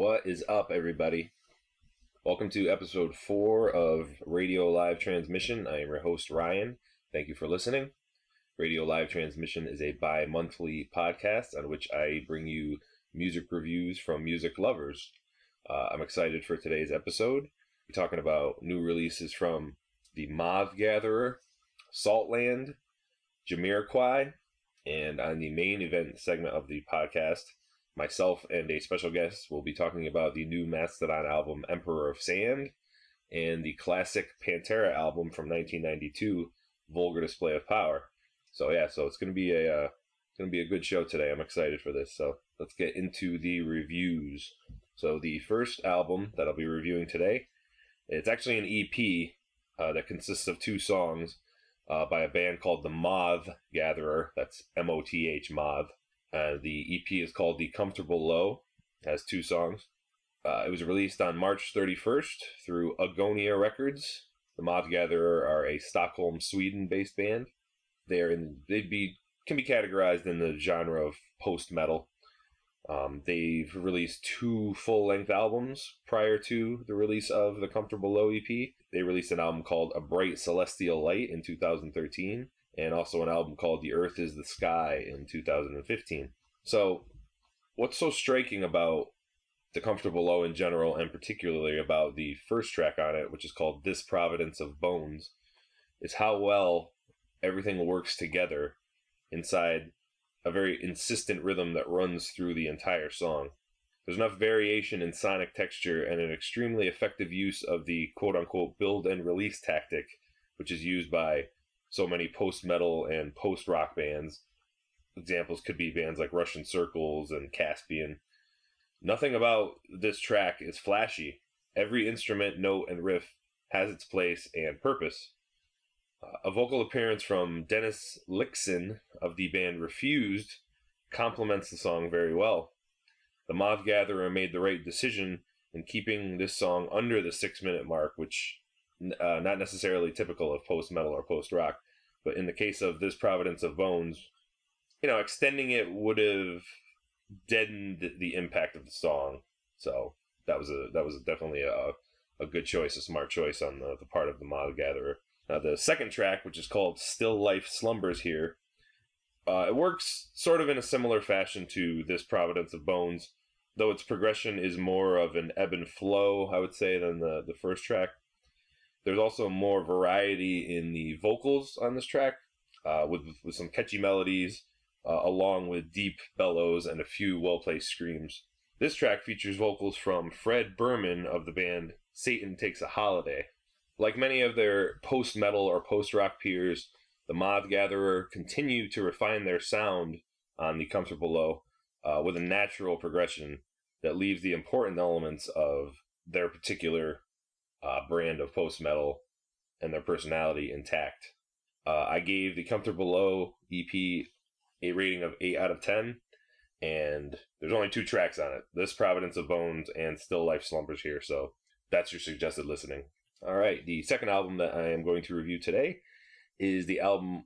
What is up, everybody? Welcome to episode 4 of Radio Live Transmission. I am your host, Ryan. Thank you for listening. Radio Live Transmission is a bi-monthly podcast on which I bring you music reviews from music lovers. I'm excited for today's episode. We're talking about new releases from the Moth Gatherer, Saltland, Jamiroquai, and on the main event segment of the podcast, myself and a special guest will be talking about the new Mastodon album, Emperor of Sand, and the classic Pantera album from 1992, Vulgar Display of Power. So it's gonna be a good show today. I'm excited for this. So let's get into the reviews. So the first album that I'll be reviewing today, it's actually an EP that consists of 2 songs by a band called the Moth Gatherer. That's M-O-T-H, Moth. The EP is called The Comfortable Low. It has 2 songs. It was released on March 31st through Agonia Records. The Moth Gatherer are a Stockholm, Sweden-based band. Can be categorized in the genre of post-metal. They've released 2 full-length albums prior to the release of the Comfortable Low EP. They released an album called A Bright Celestial Light in 2013. And also an album called The Earth is the Sky in 2015. So, what's so striking about The Comfortable Low in general, and particularly about the first track on it, which is called This Providence of Bones, is how well everything works together inside a very insistent rhythm that runs through the entire song. There's enough variation in sonic texture and an extremely effective use of the quote-unquote build and release tactic, which is used by so many post-metal and post-rock bands. Examples could be bands like Russian Circles and Caspian. Nothing about this track is flashy. Every instrument, note, and riff has its place and purpose. A vocal appearance from Dennis Lyxzén of the band Refused complements the song very well. The Moth Gatherer made the right decision in keeping this song under the 6-minute mark, which not necessarily typical of post-metal or post-rock, but in the case of This Providence of Bones, extending it would have deadened the impact of the song. So that was definitely a good choice, a smart choice on the part of the Moth Gatherer. The second track, which is called Still Life Slumbers Here, it works sort of in a similar fashion to This Providence of Bones, though its progression is more of an ebb and flow, I would say, than the first track. There's also more variety in the vocals on this track, with some catchy melodies, along with deep bellows and a few well-placed screams. This track features vocals from Fred Berman of the band Satan Takes a Holiday. Like many of their post-metal or post-rock peers, the Moth Gatherer continue to refine their sound on The Comfortable Low with a natural progression that leaves the important elements of their particular brand of post-metal and their personality intact. I gave the Comfortable Low EP a rating of 8 out of 10, and there's only 2 tracks on it, This Providence of Bones and Still Life Slumbers Here, so that's your suggested listening. Alright, the second album that I am going to review today is the album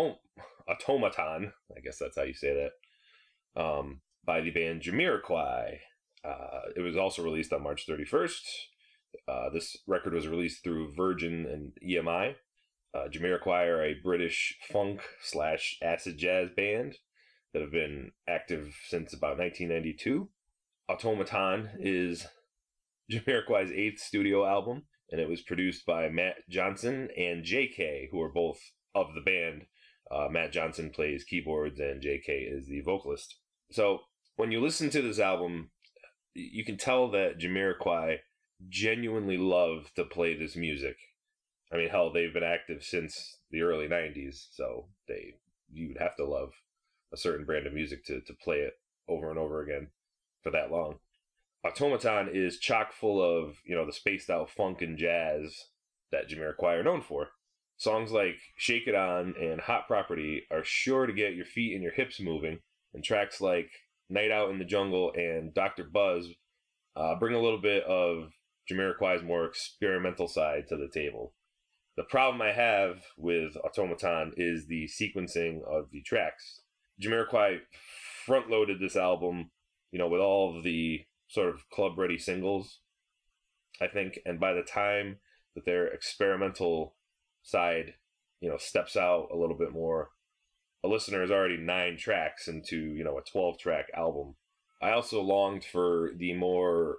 Automaton, I guess that's how you say that, by the band Jamiroquai. It was also released on March 31st. This record was released through Virgin and EMI. Jamiroquai are a British funk/acid jazz band that have been active since about 1992. Automaton is Jamiroquai's 8th studio album, and it was produced by Matt Johnson and JK, who are both of the band. Matt Johnson plays keyboards and JK is the vocalist. So when you listen to this album, you can tell that Jamiroquai genuinely love to play this music. I mean, hell, they've been active since the early 90s, so you'd have to love a certain brand of music to play it over and over again for that long. Automaton is chock full of, the spaced out funk and jazz that Jamiroquai are known for. Songs like Shake It On and Hot Property are sure to get your feet and your hips moving, and tracks like Night Out in the Jungle and Dr. Buzz bring a little bit of Jamiroquai's more experimental side to the table. The problem I have with Automaton is the sequencing of the tracks. Jamiroquai front-loaded this album, with all of the sort of club-ready singles, I think. And by the time that their experimental side, steps out a little bit more, a listener is already 9 tracks into, a 12-track album. I also longed for the more,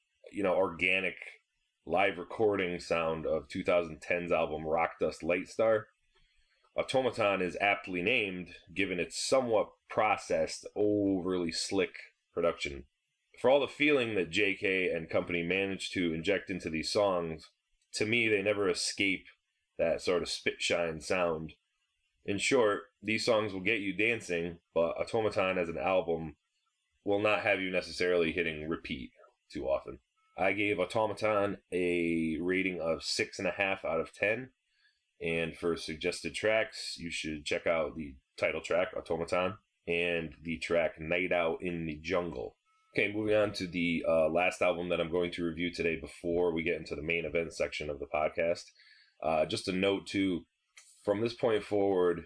organic live recording sound of 2010's album Rock Dust Light Star. Automaton is aptly named, given its somewhat processed, overly slick production. For all the feeling that JK and company managed to inject into these songs, to me they never escape that sort of spit shine sound. In short, these songs will get you dancing, but Automaton as an album will not have you necessarily hitting repeat too often. I gave Automaton a rating of 6.5 out of 10. And for suggested tracks, you should check out the title track, Automaton, and the track Night Out in the Jungle. Okay, moving on to the last album that I'm going to review today before we get into the main event section of the podcast. Just a note, too, from this point forward,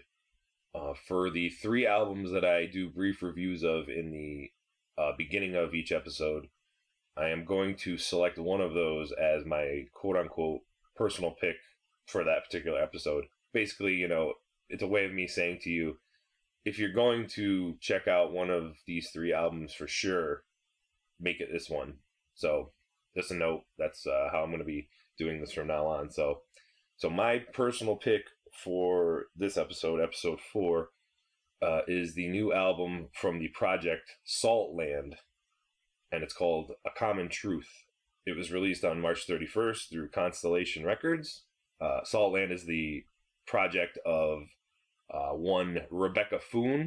for the 3 albums that I do brief reviews of in the beginning of each episode, I am going to select one of those as my quote-unquote personal pick for that particular episode. Basically, it's a way of me saying to you, if you're going to check out one of these 3 albums for sure, make it this one. So, just a note, that's how I'm going to be doing this from now on. So my personal pick for this episode 4, is the new album from the project Saltland, and it's called A Common Truth. It was released on March 31st through Constellation Records. Saltland is the project of one Rebecca Foon,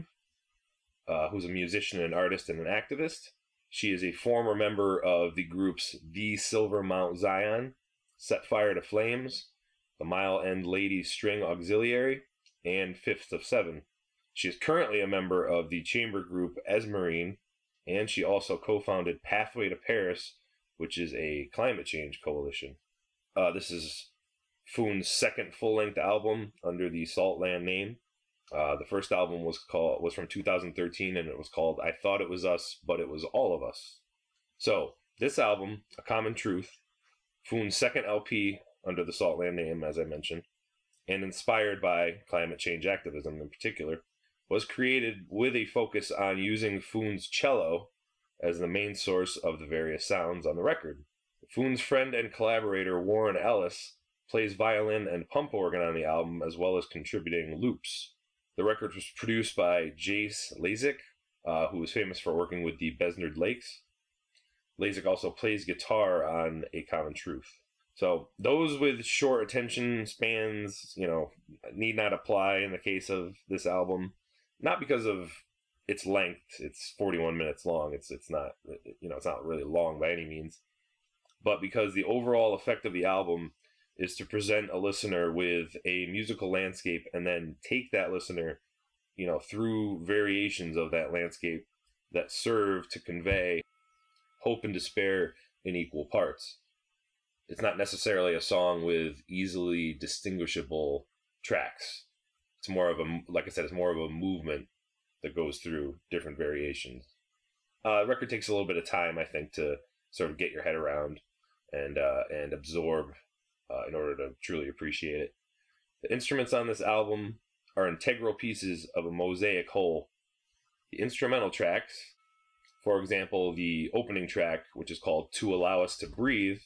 who's a musician, an artist, and an activist. She is a former member of the groups The Silver Mount Zion, Set Fire to Flames, the Mile End Ladies String Auxiliary, and Fifth of Seven. She is currently a member of the chamber group Esmerine, and she also co-founded Pathway to Paris, which is a climate change coalition. This is Foon's second full-length album under the Saltland name. The first album was from 2013, and it was called I Thought It Was Us, But It Was All of Us. So, this album, A Common Truth, Foon's second LP under the Saltland name, as I mentioned, and inspired by climate change activism in particular, was created with a focus on using Foon's cello as the main source of the various sounds on the record. Foon's friend and collaborator Warren Ellis plays violin and pump organ on the album, as well as contributing loops. The record was produced by Jace Lazik, who is famous for working with the Besnard Lakes. Lazik also plays guitar on A Common Truth. So those with short attention spans, need not apply in the case of this album. Not because of its length; it's 41 minutes long. It's not it's not really long by any means, but because the overall effect of the album is to present a listener with a musical landscape and then take that listener, through variations of that landscape that serve to convey hope and despair in equal parts. It's not necessarily a song with easily distinguishable tracks. It's more of it's more of a movement that goes through different variations. The record takes a little bit of time, I think, to sort of get your head around and absorb in order to truly appreciate it. The instruments on this album are integral pieces of a mosaic whole. The instrumental tracks, for example, the opening track, which is called To Allow Us to Breathe,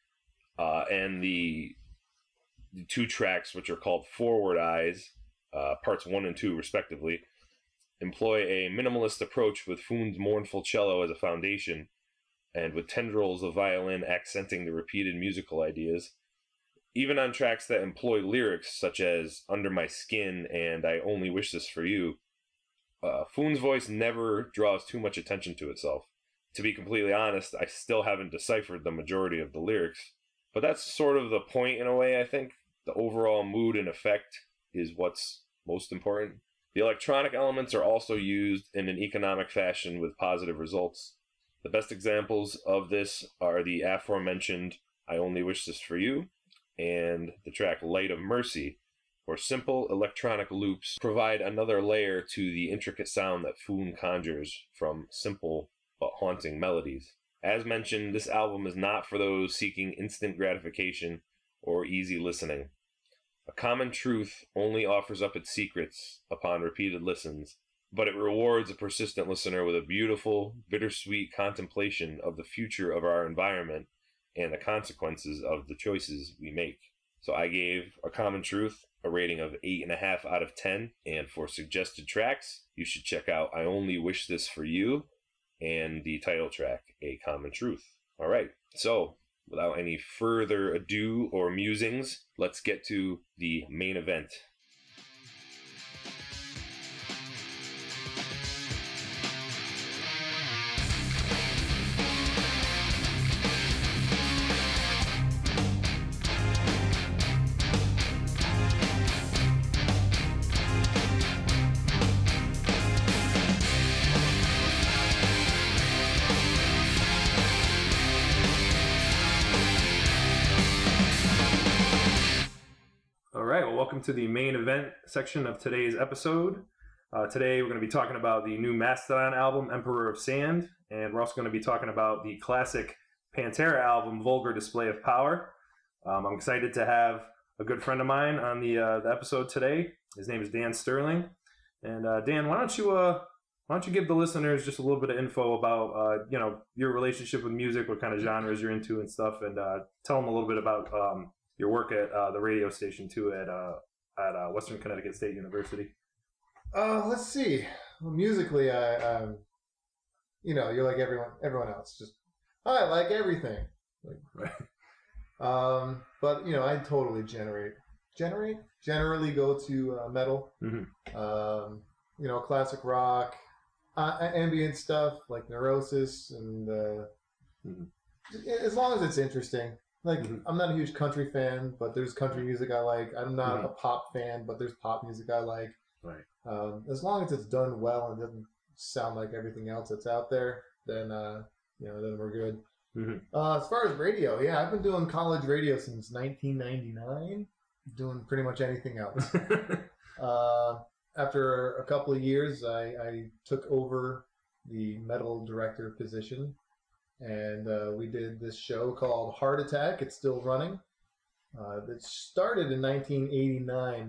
and the 2 tracks, which are called Forward Eyes, parts 1 and 2 respectively, employ a minimalist approach with Foon's mournful cello as a foundation, and with tendrils of violin accenting the repeated musical ideas. Even on tracks that employ lyrics such as Under My Skin and I Only Wish This For You, Foon's voice never draws too much attention to itself. To be completely honest, I still haven't deciphered the majority of the lyrics, but that's sort of the point in a way, I think. The overall mood and effect is what's most important. The electronic elements are also used in an economic fashion with positive results. The best examples of this are the aforementioned I Only Wish This For You and the track Light of Mercy, where simple electronic loops provide another layer to the intricate sound that Foon conjures from simple but haunting melodies. As mentioned, this album is not for those seeking instant gratification or easy listening. A Common Truth only offers up its secrets upon repeated listens, but it rewards a persistent listener with a beautiful, bittersweet contemplation of the future of our environment and the consequences of the choices we make. So I gave A Common Truth a rating of 8.5 out of 10, and for suggested tracks, you should check out I Only Wish This For You and the title track, A Common Truth. All right, so without any further ado or musings, let's get to the main event. Welcome to the main event section of today's episode. Today we're going to be talking about the new Mastodon album, Emperor of Sand, and we're also going to be talking about the classic Pantera album, Vulgar Display of Power. I'm excited to have a good friend of mine on the episode today. His name is Dan Sterling. And Dan, why don't you give the listeners just a little bit of info about your relationship with music, what kind of genres you're into and stuff, and tell them a little bit about your work at the radio station too at Western Connecticut State University. Let's see. Well, musically, I you're like everyone else. Just I like everything. Like, right. But I totally generally go to metal. Mm-hmm. Classic rock, ambient stuff like Neurosis, and as long as it's interesting. Like, I'm not a huge country fan, but there's country music I like. I'm not a pop fan, but there's pop music I like. Right. As long as it's done well and doesn't sound like everything else that's out there, then then we're good. Mm-hmm. As far as radio, I've been doing college radio since 1999, doing pretty much anything else. After a couple of years, I took over the metal director position. And we did this show called Heart Attack. It's still running. It started in 1989. Wow.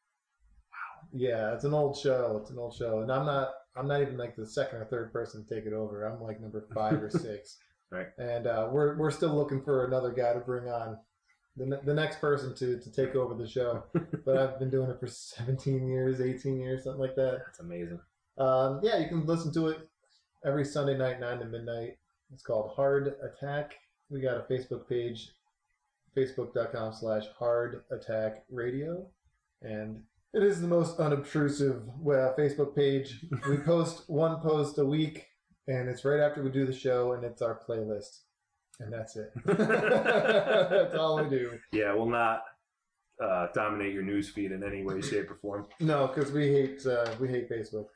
Yeah, it's an old show. And I'm not even like the second or third person to take it over. I'm like number 5 or 6. Right. And we're still looking for another guy to bring on, the next person to take over the show. But I've been doing it for 17 years, 18 years, something like that. That's amazing. You can listen to it every Sunday night, 9 to midnight. It's called Hard Attack. We got a Facebook page, facebook.com/Hard Attack Radio. And it is the most unobtrusive Facebook page. We post one post a week, and it's right after we do the show, and it's our playlist. And that's it. That's all we do. Yeah, we'll not dominate your newsfeed in any way, shape, or form. No, because we hate Facebook.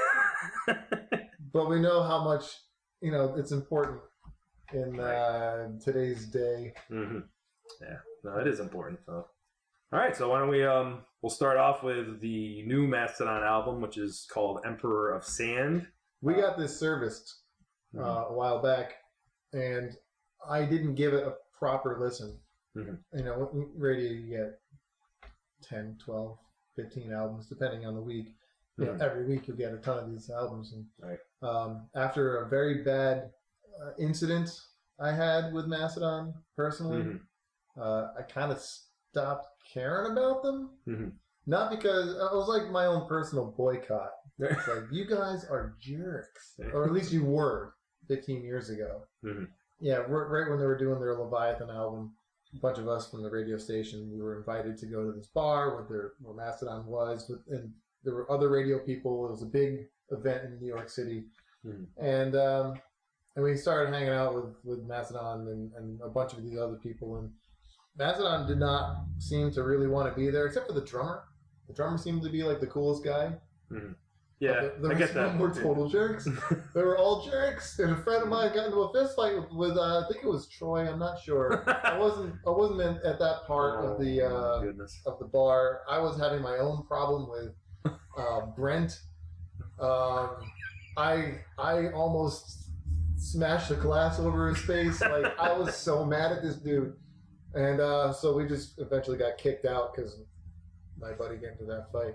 But we know how much it's important in today's day. Mm-hmm. Yeah, no, it is important. So, all right, so why don't we'll start off with the new Mastodon album, which is called Emperor of Sand. We got this serviced a while back, and I didn't give it a proper listen. Mm-hmm. Radio, you get 10, 12, 15 albums, depending on the week. Every week you'll get a ton of these albums. And right. After a very bad incident I had with Mastodon personally, I kind of stopped caring about them. Mm-hmm. Not because it was like my own personal boycott. It's like, you guys are jerks, or at least you were 15 years ago. Mm-hmm. Yeah, right when they were doing their Leviathan album, a bunch of us from the radio station, we were invited to go to this bar where Mastodon was, and there were other radio people. It was a big event in New York City. Mm-hmm. And we started hanging out with Mastodon and a bunch of these other people. And Mastodon did not seem to want to be there, except for the drummer. The drummer seemed to be like the coolest guy. Mm-hmm. Yeah, I get that. Were total jerks. They were all jerks. And a friend of mine got into a fist fight with I think it was Troy. I'm not sure. I wasn't at that part of the bar. I was having my own problem with Brent. I almost smashed a glass over his face. Like, I was so mad at this dude. And so we just eventually got kicked out because my buddy got into that fight.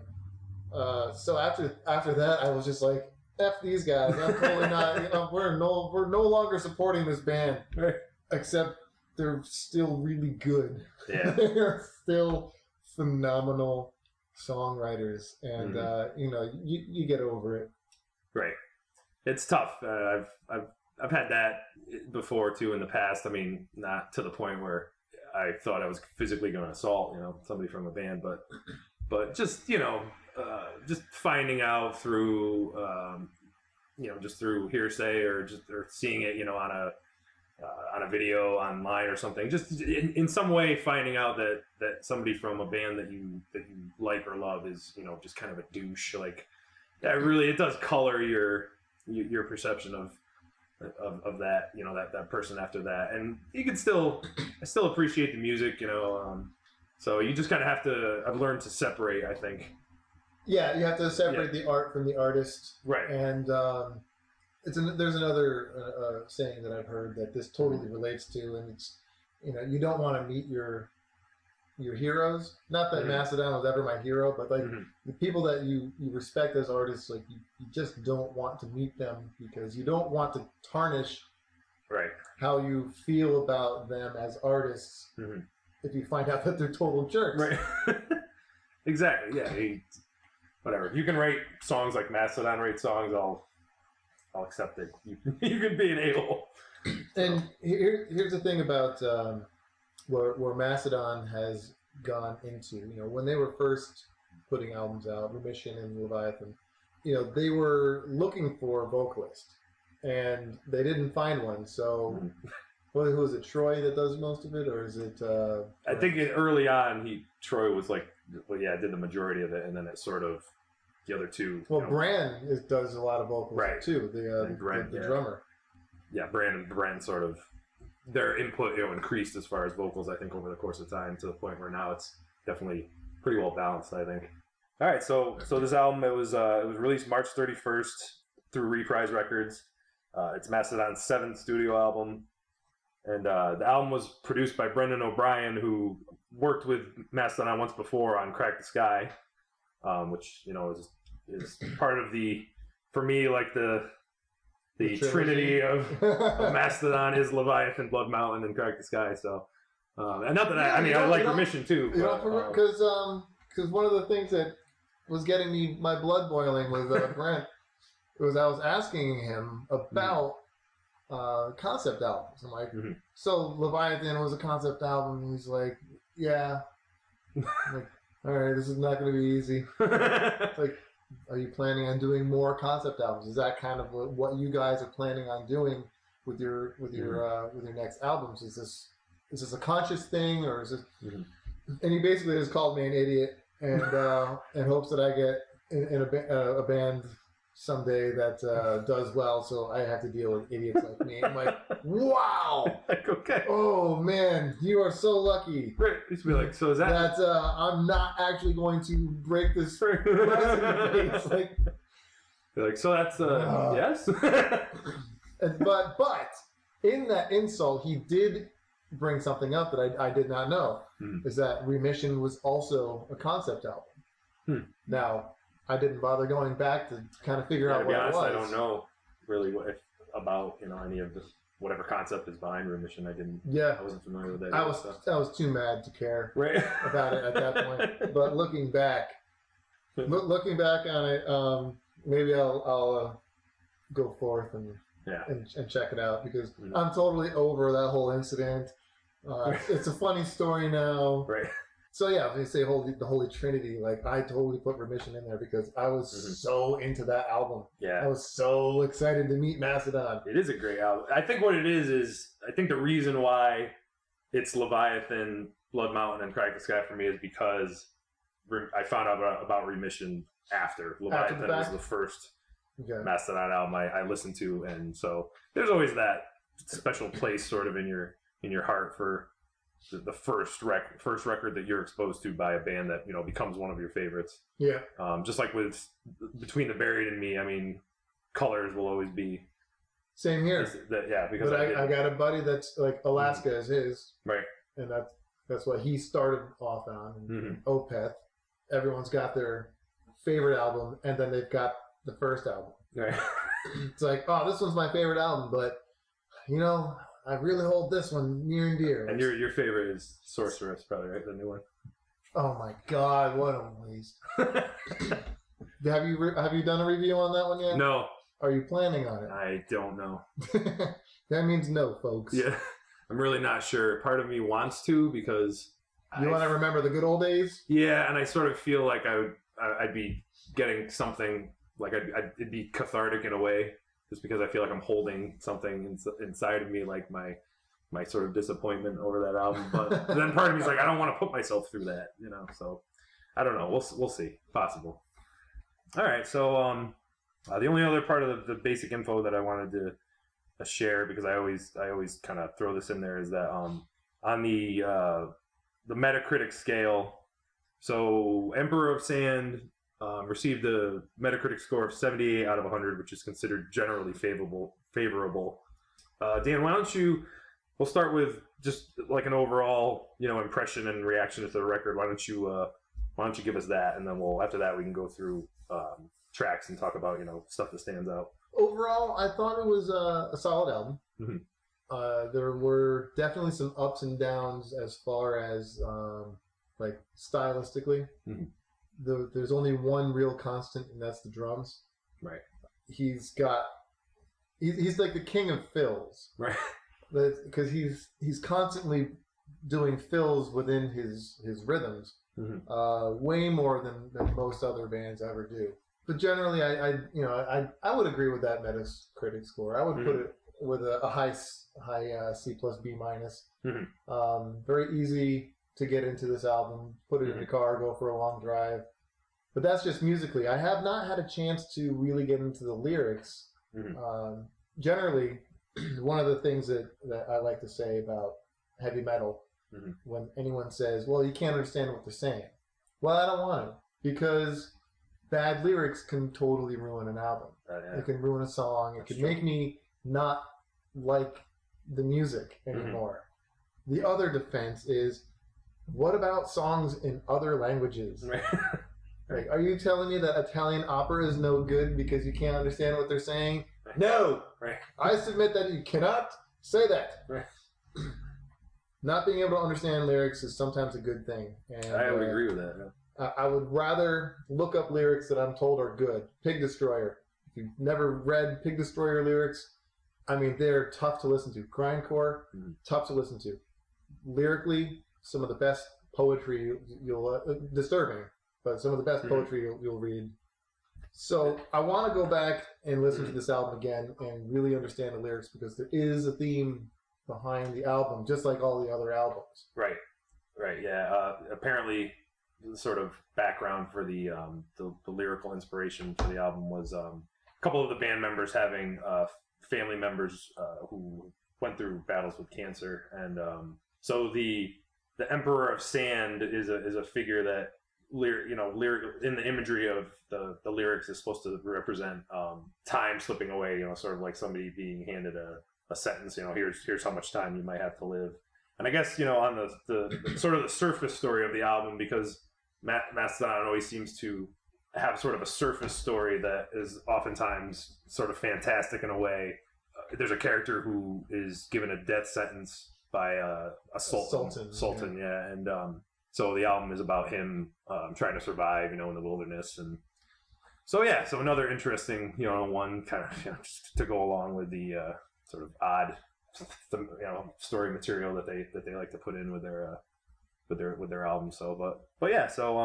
So after that, I was just like, F these guys. I'm totally not. We're no longer supporting this band, except they're still really good. Yeah, they're still phenomenal songwriters, and you get over it. Right. It's tough. I've had that before too in the past. I mean, not to the point where I thought I was physically going to assault somebody from a band, but just just finding out through just through hearsay or seeing it on a video online or something, just in some way finding out that somebody from a band that you like or love is just kind of a douche. Like that really, it does color your perception of that that person after that. And you can I still appreciate the music, so you just kind of have to, I've learned to separate, I think. Yeah, you have to separate the art from the artist. Right. And there's another saying that I've heard that this totally relates to, and it's, you don't want to meet your heroes. Not that Mastodon was ever my hero, but like the people that you respect as artists, like you just don't want to meet them because you don't want to tarnish how you feel about them as artists if you find out that they're total jerks. Right. Exactly. Yeah. Whatever. If you can write songs like Mastodon write songs, I'll accept it. You can be an a-hole. And here's the thing about where Mastodon has gone into. When they were first putting albums out, Remission and Leviathan, they were looking for a vocalist, and they didn't find one. So, who was it? Troy that does most of it, or is it? I think early on, Troy was like, did the majority of it, and then it sort of the other two. Well, Bran does a lot of vocals too. The drummer. Yeah, Bran sort of their input increased as far as vocals. I think over the course of time to the point where now it's definitely pretty well balanced. I think. All right, so this album it was released March 31st through Reprise Records. It's Mastodon's 7th studio album. And the album was produced by Brendan O'Brien, who worked with Mastodon once before on Crack the Sky, which is part of for me, like the trinity of Mastodon is Leviathan, Blood Mountain, and Crack the Sky. So, and not that I like Remission too. Because one of the things that was getting me my blood boiling with Brent was I was asking him about. Concept albums. I'm like, so Leviathan was a concept album. And he's like, yeah. I'm like, all right, this is not going to be easy. It's like, are you planning on doing more concept albums? Is that kind of what you guys are planning on doing with your next albums? Is this a conscious thing, or is this? And he basically just called me an idiot and hopes that I get in a band someday that does well, so I have to deal with idiots like me. I'm like, wow! Like, okay. Oh man, you are so lucky. Right. Used to be like, so is that I'm not actually going to break this glass in your face. Like, you're like, so that's yes. but in that insult, he did bring something up that I did not know. Is that Remission was also a concept album. Now, I didn't bother going back to kind of figure out what it was. I don't know really about any of this, whatever concept is behind Remission. I didn't. Yeah, I wasn't familiar with that. I was too mad to care about it at that point. But looking back on it, maybe I'll go forth and check it out because I'm totally over that whole incident. It's a funny story now. Right. So yeah, when you say the Holy Trinity, like I totally put Remission in there because I was so into that album. Yeah, I was so excited to meet Mastodon. It is a great album. I think what it is I think the reason why it's Leviathan, Blood Mountain, and Crack the Sky for me is because I found out about Remission after Leviathan was the first Mastodon album I listened to, and so there's always that special place sort of in your heart for the first record that you're exposed to by a band that becomes one of your favorites. Yeah. Just like with Between the Buried and Me, I mean, Colors will always be Same here. Because but I got a buddy that's like Alaska is his, right, and that's what he started off on. And Opeth, everyone's got their favorite album, and then they've got the first album. Right. It's like, oh, this one's my favorite album, but I really hold this one near and dear. And your favorite is Sorceress, probably, right? The new one. Oh my God, what a waste! Have you done a review on that one yet? No. Are you planning on it? I don't know. That means no, folks. Yeah, I'm really not sure. Part of me wants to because you want to remember the good old days. Yeah, and I sort of feel like I'd be getting something like it'd be cathartic in a way, just because I feel like I'm holding something inside of me, like my sort of disappointment over that album. But then part of me is like, I don't want to put myself through that, So I don't know. We'll see. Possible. All right. So the only other part of the basic info that I wanted to share, because I always kind of throw this in there, is that on the Metacritic scale, so Emperor of Sand received a Metacritic score of 78 out of 100, which is considered generally favorable. Dan, why don't we'll start with just like an overall, impression and reaction to the record. Why don't you give us that, and then after that we can go through tracks and talk about stuff that stands out. Overall, I thought it was a solid album. Mm-hmm. There were definitely some ups and downs as far as like stylistically. Mm-hmm. There's only one real constant, and that's the drums. Right. He's like the king of fills. Right. Because he's constantly doing fills within his rhythms. Mm-hmm. Way more than most other bands ever do. But generally, I would agree with that Metacritic score. I would put it with a high C plus B minus. Mm-hmm. Very easy to get into this album. Put it in the car, go for a long drive. But that's just musically. I have not had a chance to really get into the lyrics. Mm-hmm. Generally, one of the things that I like to say about heavy metal, when anyone says, well, you can't understand what they're saying. Well, I don't want to, because bad lyrics can totally ruin an album. Yeah. It can ruin a song. It can make me not like the music anymore. The other defense is, what about songs in other languages? Right. Like, are you telling me that Italian opera is no good because you can't understand what they're saying? No! Right. I submit that you cannot say that. Right. Not being able to understand lyrics is sometimes a good thing. And I would agree with that. Yeah. I would rather look up lyrics that I'm told are good. Pig Destroyer. If you've never read Pig Destroyer lyrics, I mean, they're tough to listen to. Grindcore, tough to listen to. Lyrically, some of the best poetry you'll disturbing, but some of the best poetry you'll read. So I want to go back and listen to this album again and really understand the lyrics, because there is a theme behind the album, just like all the other albums. Right. Yeah. Apparently, the sort of background for the lyrical inspiration for the album was a couple of the band members having family members who went through battles with cancer, and so the Emperor of Sand is a figure that lyric in the imagery of the lyrics is supposed to represent time slipping away. Sort of like somebody being handed a sentence. Here's how much time you might have to live. And I guess on the sort of the surface story of the album, because Mastodon always seems to have sort of a surface story that is oftentimes sort of fantastic in a way. There's a character who is given a death sentence by a sultan, yeah, and so the album is about him trying to survive, in the wilderness, and so another interesting, one kind of just to go along with the sort of odd, story material that they like to put in with their album. So, but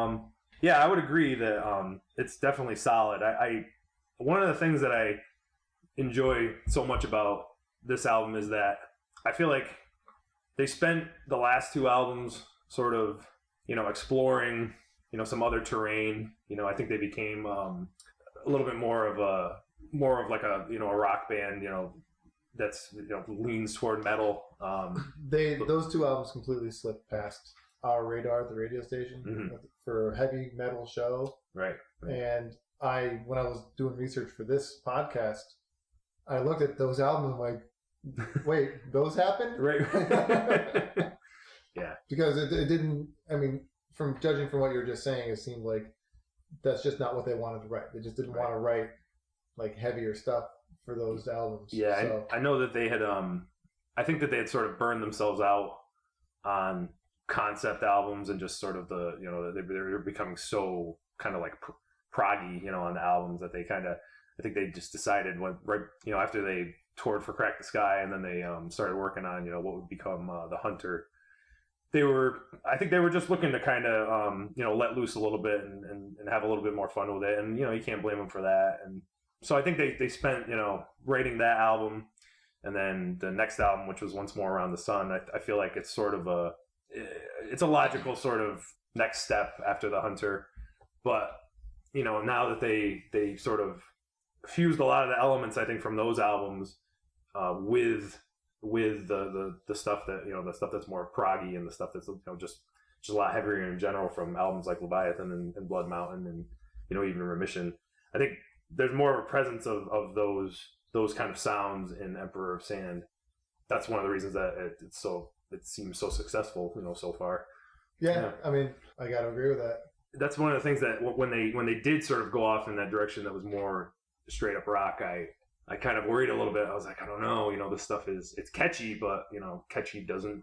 I would agree that it's definitely solid. I one of the things that I enjoy so much about this album is that I feel like they spent the last two albums sort of, exploring, some other terrain. I think they became a little bit more of like a, a rock band, that's, leans toward metal. Those two albums completely slipped past our radar at the radio station for a heavy metal show. Right. And when I was doing research for this podcast, I looked at those albums and like, wait, those happened? Right. Because it didn't, I mean, from judging from what you were just saying, it seemed like that's just not what they wanted to write. They just didn't want to write like heavier stuff for those albums. Yeah, so. I know that they had, I think that they had sort of burned themselves out on concept albums and just sort of the, you know, they were becoming so kind of like proggy, you know, on the albums that they kind of, I think they just decided right, you know, after they toured for Crack the Sky and then they started working on, you know, what would become The Hunter. I think they were just looking to kind of, you know, let loose a little bit and have a little bit more fun with it. And, you know, you can't blame them for that. And so I think they spent, you know, writing that album and then the next album, which was Once More Around the Sun. I feel like it's sort of it's a logical sort of next step after The Hunter. But, you know, now that they sort of fused a lot of the elements, I think, from those albums with the stuff that, you know, the stuff that's more proggy and the stuff that's, you know, just a lot heavier in general from albums like Leviathan and Blood Mountain and, you know, even Remission. I think there's more of a presence of those kind of sounds in Emperor of Sand. That's one of the reasons that it seems so successful, you know, so far. Yeah, I mean, I got to agree with that. That's one of the things that when they did sort of go off in that direction that was more straight up rock, I kind of worried a little bit. I was like, I don't know, you know, this stuff it's catchy, but, you know, catchy doesn't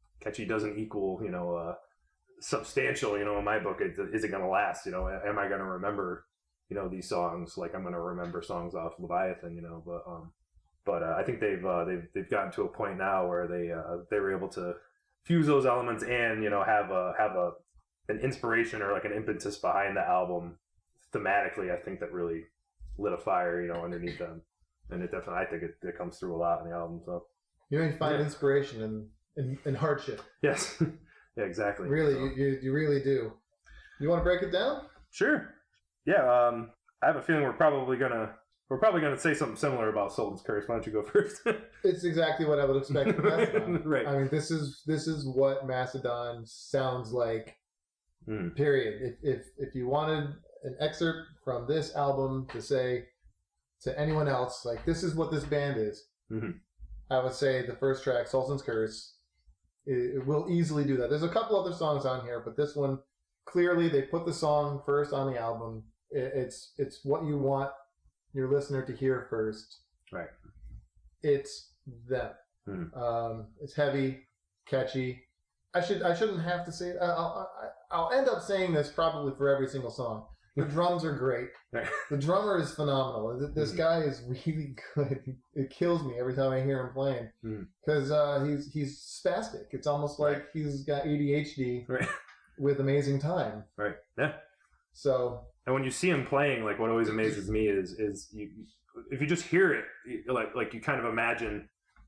equal, you know, substantial, you know, in my book. Is it going to last? You know, am I going to remember, you know, these songs like I'm going to remember songs off Leviathan, you know, but I think they've gotten to a point now where they were able to fuse those elements and, you know, have an inspiration or like an impetus behind the album thematically. I think that really lit a fire, you know, underneath them. And it definitely, I think it comes through a lot in the album. So you know, you find inspiration in hardship. Yes, yeah, exactly. Really, so. you really do. You want to break it down? Sure. Yeah. I have a feeling we're probably gonna say something similar about Sultan's Curse. Why don't you go first? It's exactly what I would expect from Mastodon. Right. I mean, this is what Mastodon sounds like. Period. If you wanted an excerpt from this album to say to anyone else, like, this is what this band is, I would say the first track, Sultan's Curse, it will easily do that. There's a couple other songs on here, but this one, clearly they put the song first on the album. It's what you want your listener to hear first. Right. It's them. It's heavy, catchy. I shouldn't have to say it. I'll end up saying this probably for every single song. The drums are great. The drummer is phenomenal. This guy is really good. It kills me every time I hear him playing because he's spastic. It's almost like he's got ADHD with amazing time. Right. Yeah. So. And when you see him playing, like, what always amazes me is you, if you just hear it, like you kind of imagine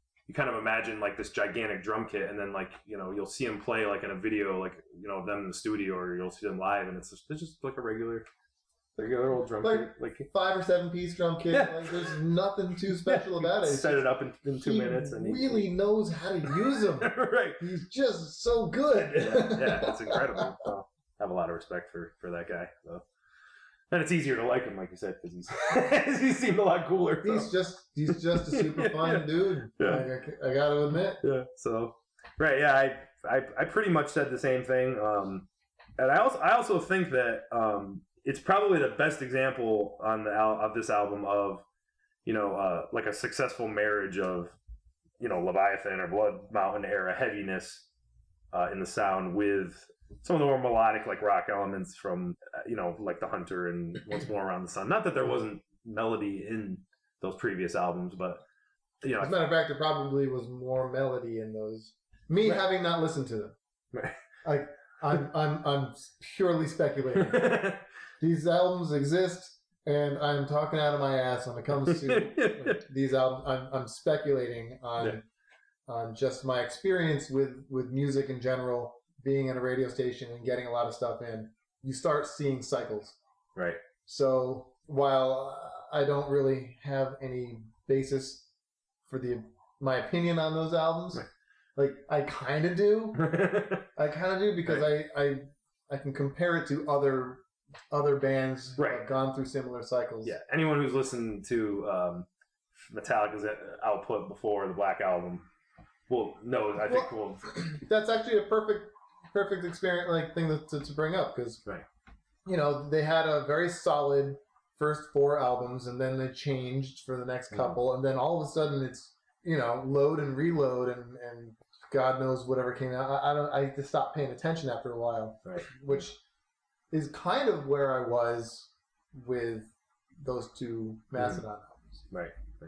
like this gigantic drum kit, and then, like, you know, you'll see him play like in a video, like, you know, them in the studio, or you'll see them live, and it's just like a regular old drum kit, like 5 or 7 piece drum kit. Yeah. Like, there's nothing too special about it. Set it up in 2 minutes, and he really knows how to use them. Right. He's just so good. Yeah, it's incredible. So, I have a lot of respect for that guy. So. And it's easier to like him, like you said, because he seemed a lot cooler. So. He's just a super fun dude. Yeah. I got to admit. Yeah. So, right. Yeah. I pretty much said the same thing. And I also think that it's probably the best example on of this album of, you know, like a successful marriage of, you know, Leviathan or Blood Mountain era heaviness in the sound with some of the more melodic, like, rock elements from, you know, like The Hunter and Once More Around the Sun. Not that there wasn't melody in those previous albums, but, you know. As a matter of fact, there probably was more melody in those. Me having not listened to them. Right. I'm purely speculating. These albums exist, and I'm talking out of my ass when it comes to these albums. I'm speculating on just my experience with music in general. Being in a radio station and getting a lot of stuff in, you start seeing cycles. Right. So while I don't really have any basis for my opinion on those albums, like, I kind of do. Because I can compare it to other bands who have gone through similar cycles. Yeah. Anyone who's listened to Metallica's output before the Black Album. Well, no, I think that's actually a perfect experience, like thing to bring up, because right. You know, they had a very solid first 4 albums, and then they changed for the next couple, and then all of a sudden it's, you know, load and reload, and God knows whatever came out. I just stopped paying attention after a while, right. Which is kind of where I was with those 2 Mastodon albums. Right.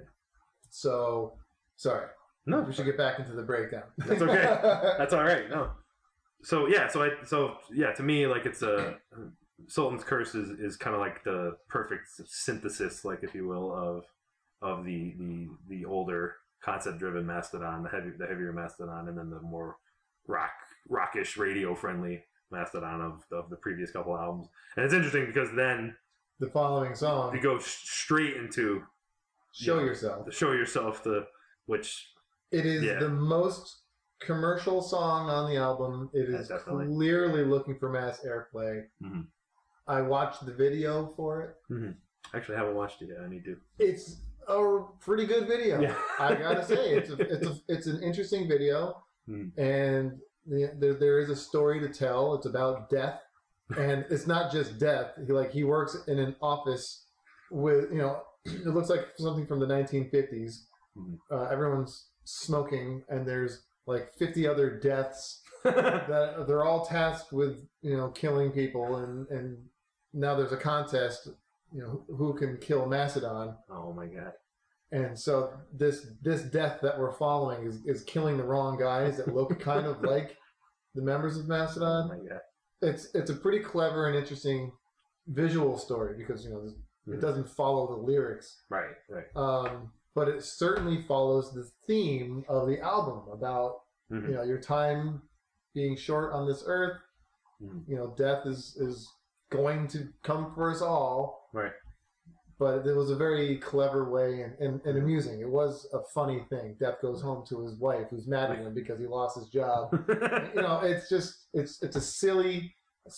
So, sorry. No, we should get back into the breakdown. That's okay. That's all right. No. So yeah, to me, like, it's Sultan's Curse is kind of like the perfect synthesis, like, if you will, of the older concept-driven Mastodon, the heavier Mastodon, and then the more rockish, radio-friendly Mastodon of the previous couple albums. And it's interesting because then the following song, you go straight into Show Yourself. Show Yourself, which it is the most commercial song on the album. It is clearly looking for mass airplay. Mm-hmm. I watched the video for it. Mm-hmm. Actually, I haven't watched it yet. I need to. It's a pretty good video. Yeah. I gotta say, it's an interesting video, and there is a story to tell. It's about death, and it's not just death. He works in an office with, you know, it looks like something from the 1950s. Everyone's smoking, and there's like 50 other deaths that they're all tasked with, you know, killing people, and now there's a contest, you know, who can kill Mastodon. Oh my god. And so this death that we're following is killing the wrong guys that look kind of like the members of Mastodon. Oh my god. It's a pretty clever and interesting visual story, because, you know, it doesn't follow the lyrics. Right. But it certainly follows the theme of the album about, you know, your time being short on this earth. You know, death is going to come for us all. Right. But it was a very clever way and amusing. It was a funny thing. Death goes home to his wife, who's mad at him because he lost his job. You know, it's just it's a silly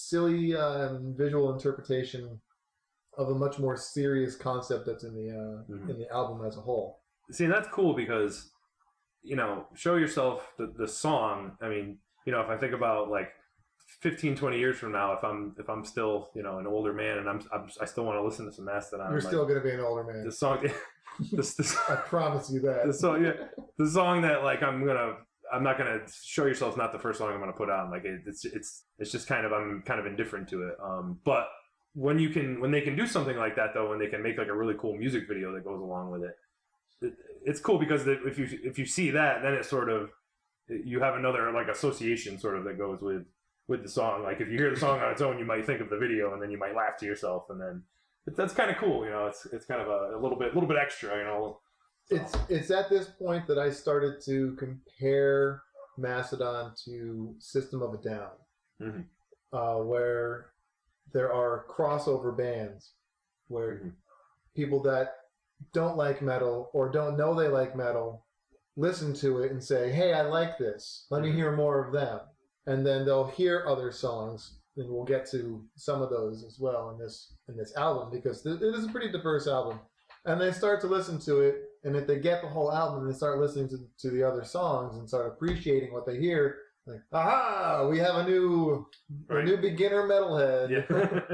visual interpretation of a much more serious concept that's in the album as a whole. See, and that's cool because, you know, Show Yourself, the song. I mean, you know, if I think about like 15, 20 years from now, if I'm still, you know, an older man and I still want to listen to some Mastodon. You're still going to be an older man. The song, I promise you that. The song that, like, I'm not gonna Show Yourself's not the first song I'm gonna put on. Like, it's just kind of, I'm kind of indifferent to it. But when they can do something like that, though, when they can make like a really cool music video that goes along with it, it's cool because if you see that, then it's sort of, you have another like association sort of that goes with the song. Like, if you hear the song on its own, you might think of the video, and then you might laugh to yourself, and then that's kind of cool, you know. It's kind of a little bit extra, you know. So. It's at this point that I started to compare Mastodon to System of a Down, where there are crossover bands where people that don't like metal or don't know they like metal listen to it and say, "Hey, I like this. Let me hear more of them." And then they'll hear other songs, and we'll get to some of those as well in this album, because it is a pretty diverse album. And they start to listen to it, and if they get the whole album, they start listening to the other songs and start appreciating what they hear. Like, aha, we have a new beginner metalhead. Yeah.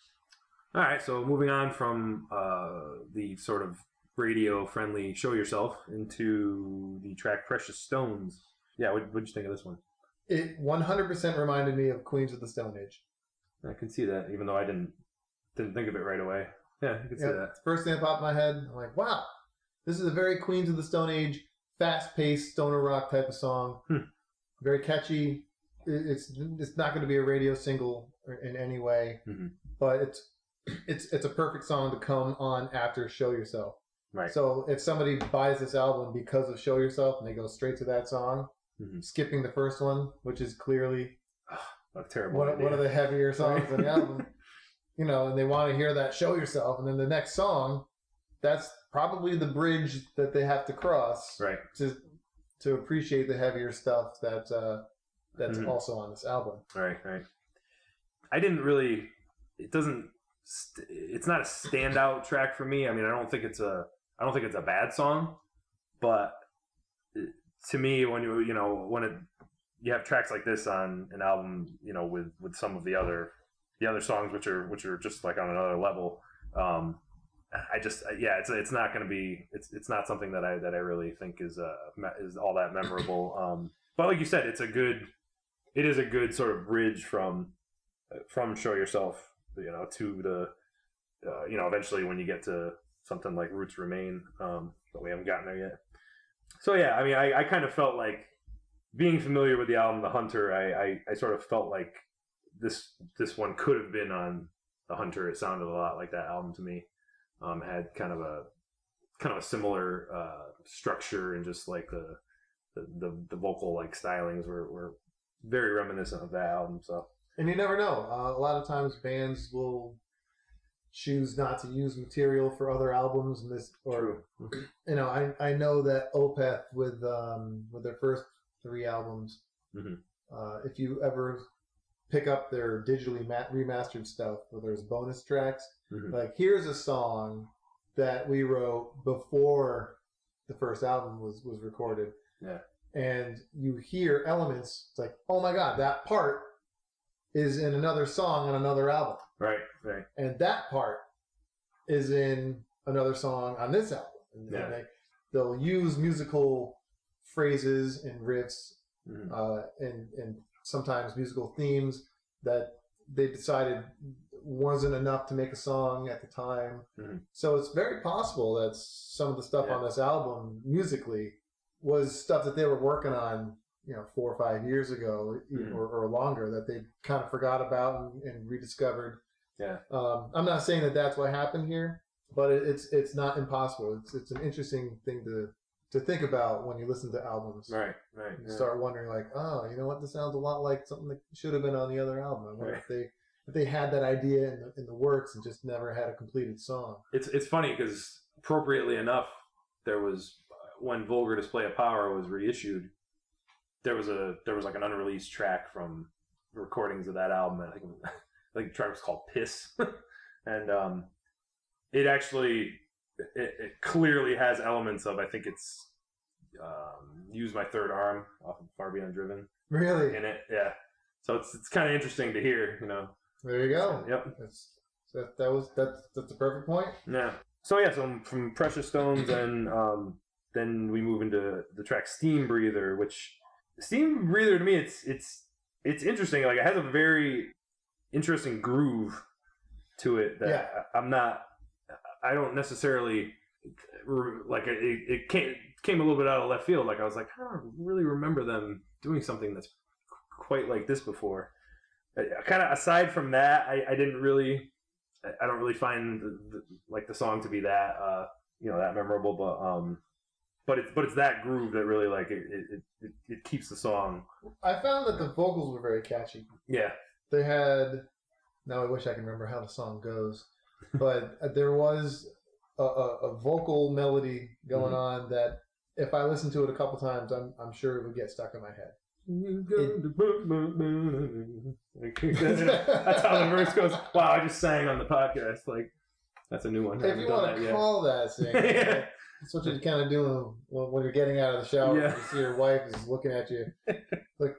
All right, so moving on from the sort of radio-friendly Show Yourself into the track Precious Stones. Yeah, what'd you think of this one? It 100% reminded me of Queens of the Stone Age. I can see that, even though I didn't think of it right away. Yeah, I can see that. First thing that popped in my head, I'm like, wow, this is a very Queens of the Stone Age, fast-paced stoner rock type of song. Very catchy. It's not going to be a radio single in any way, but it's a perfect song to come on after Show Yourself. Right. So if somebody buys this album because of Show Yourself and they go straight to that song, skipping the first one, which is clearly a terrible one of the heavier songs on the album, you know, and they want to hear that Show Yourself, and then the next song, that's probably the bridge that they have to cross, right, to appreciate the heavier stuff that's also on this album. Right. I didn't really. It's not a standout track for me. I mean, I I don't think it's a bad song, but to me, when you have tracks like this on an album, with some of the other songs which are just like on another level, it's not going to be it's not something that I really think is all that memorable. But like you said, it is a good sort of bridge from Show Yourself, to the eventually when you get to something like Roots Remain, but we haven't gotten there yet. So yeah, I mean, I kind of felt like, being familiar with the album The Hunter, I sort of felt like this one could have been on The Hunter. It sounded a lot like that album to me. Had kind of a similar structure, and just like the vocal like stylings were very reminiscent of that album. So, and you never know. A lot of times bands will choose not to use material for other albums, and True. I know that Opeth with their first 3 albums, if you ever pick up their digitally remastered stuff where there's bonus tracks, like here's a song that we wrote before the first album was recorded, and you hear elements, it's like, oh my god, that part is in another song on another album. Right. And that part is in another song on this album. And they'll use musical phrases and riffs, and sometimes musical themes that they decided wasn't enough to make a song at the time. So it's very possible that some of the stuff on this album musically was stuff that they were working on 4 or 5 years ago, or longer, that they kind of forgot about and rediscovered. I'm not saying that that's what happened here, but it's not impossible. It's an interesting thing to think about when you listen to albums. Right. You start wondering, like, oh, you know what? This sounds a lot like something that should have been on the other album. I wonder if they had that idea in the works and just never had a completed song. It's funny because, appropriately enough, there was, when Vulgar Display of Power was reissued, there was like an unreleased track from recordings of that album. I think the track was called Piss. And it actually it clearly has elements of, I think it's Use My Third Arm off of Far Beyond Driven. Really? In it, yeah. So it's kind of interesting to hear, There you go. Yep. That's the perfect point. Yeah. So from Precious Stones, and then we move into the track Steam Breather, which Steam Breather, to me, it's interesting. Like, it has a very interesting groove to it that I don't necessarily like. It came a little bit out of left field. Like, I was like, I don't really remember them doing something that's quite like this before. Kind of aside from that, I don't really find the song to be that that memorable, but it's that groove that really, like, it keeps the song. I found that the vocals were very catchy. Yeah. They had, now I wish I can remember how the song goes, but there was a vocal melody going on that if I listened to it a couple times, I'm sure it would get stuck in my head. That's how the verse goes. Wow, I just sang on the podcast. Like, that's a new one. If you want to call that singing, that's what you're kind of doing when you're getting out of the shower. You see your wife is looking at you like,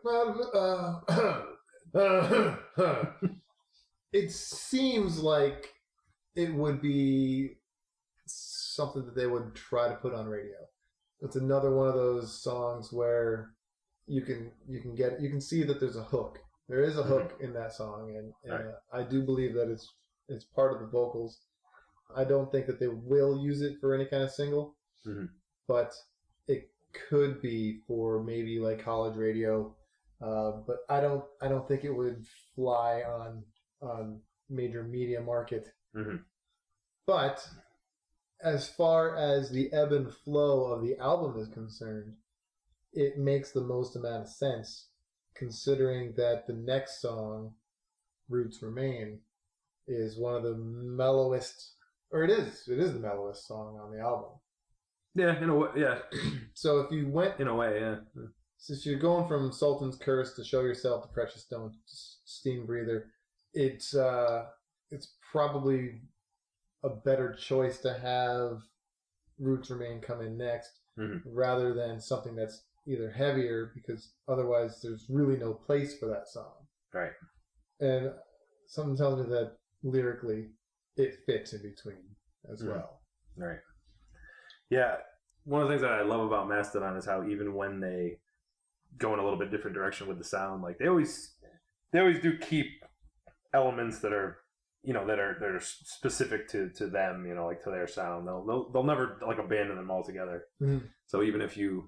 it seems like it would be something that they would try to put on radio. It's another one of those songs where you can see that there's a hook. There is a hook in that song, and I do believe that it's part of the vocals. I don't think that they will use it for any kind of single, but it could be for maybe like college radio. But I don't think it would fly on major media market. But as far as the ebb and flow of the album is concerned, it makes the most amount of sense, considering that the next song, Roots Remain, is one of the mellowest, or it is the mellowest song on the album. Yeah, in a way, yeah. So if you went... In a way, yeah. Since you're going from Sultan's Curse to Show Yourself to Precious Stone to Steam Breather, it's probably a better choice to have Roots Remain come in next, Mm-hmm. rather than something that's either heavier, because otherwise there's really no place for that song. Right. And something tells me that lyrically it fits in between as well. Right. Yeah. One of the things that I love about Mastodon is how even when they go in a little bit different direction with the sound, like they always do keep elements that are, you know, that are specific to them, you know, like to their sound. They'll never like abandon them altogether. Mm-hmm. So even if you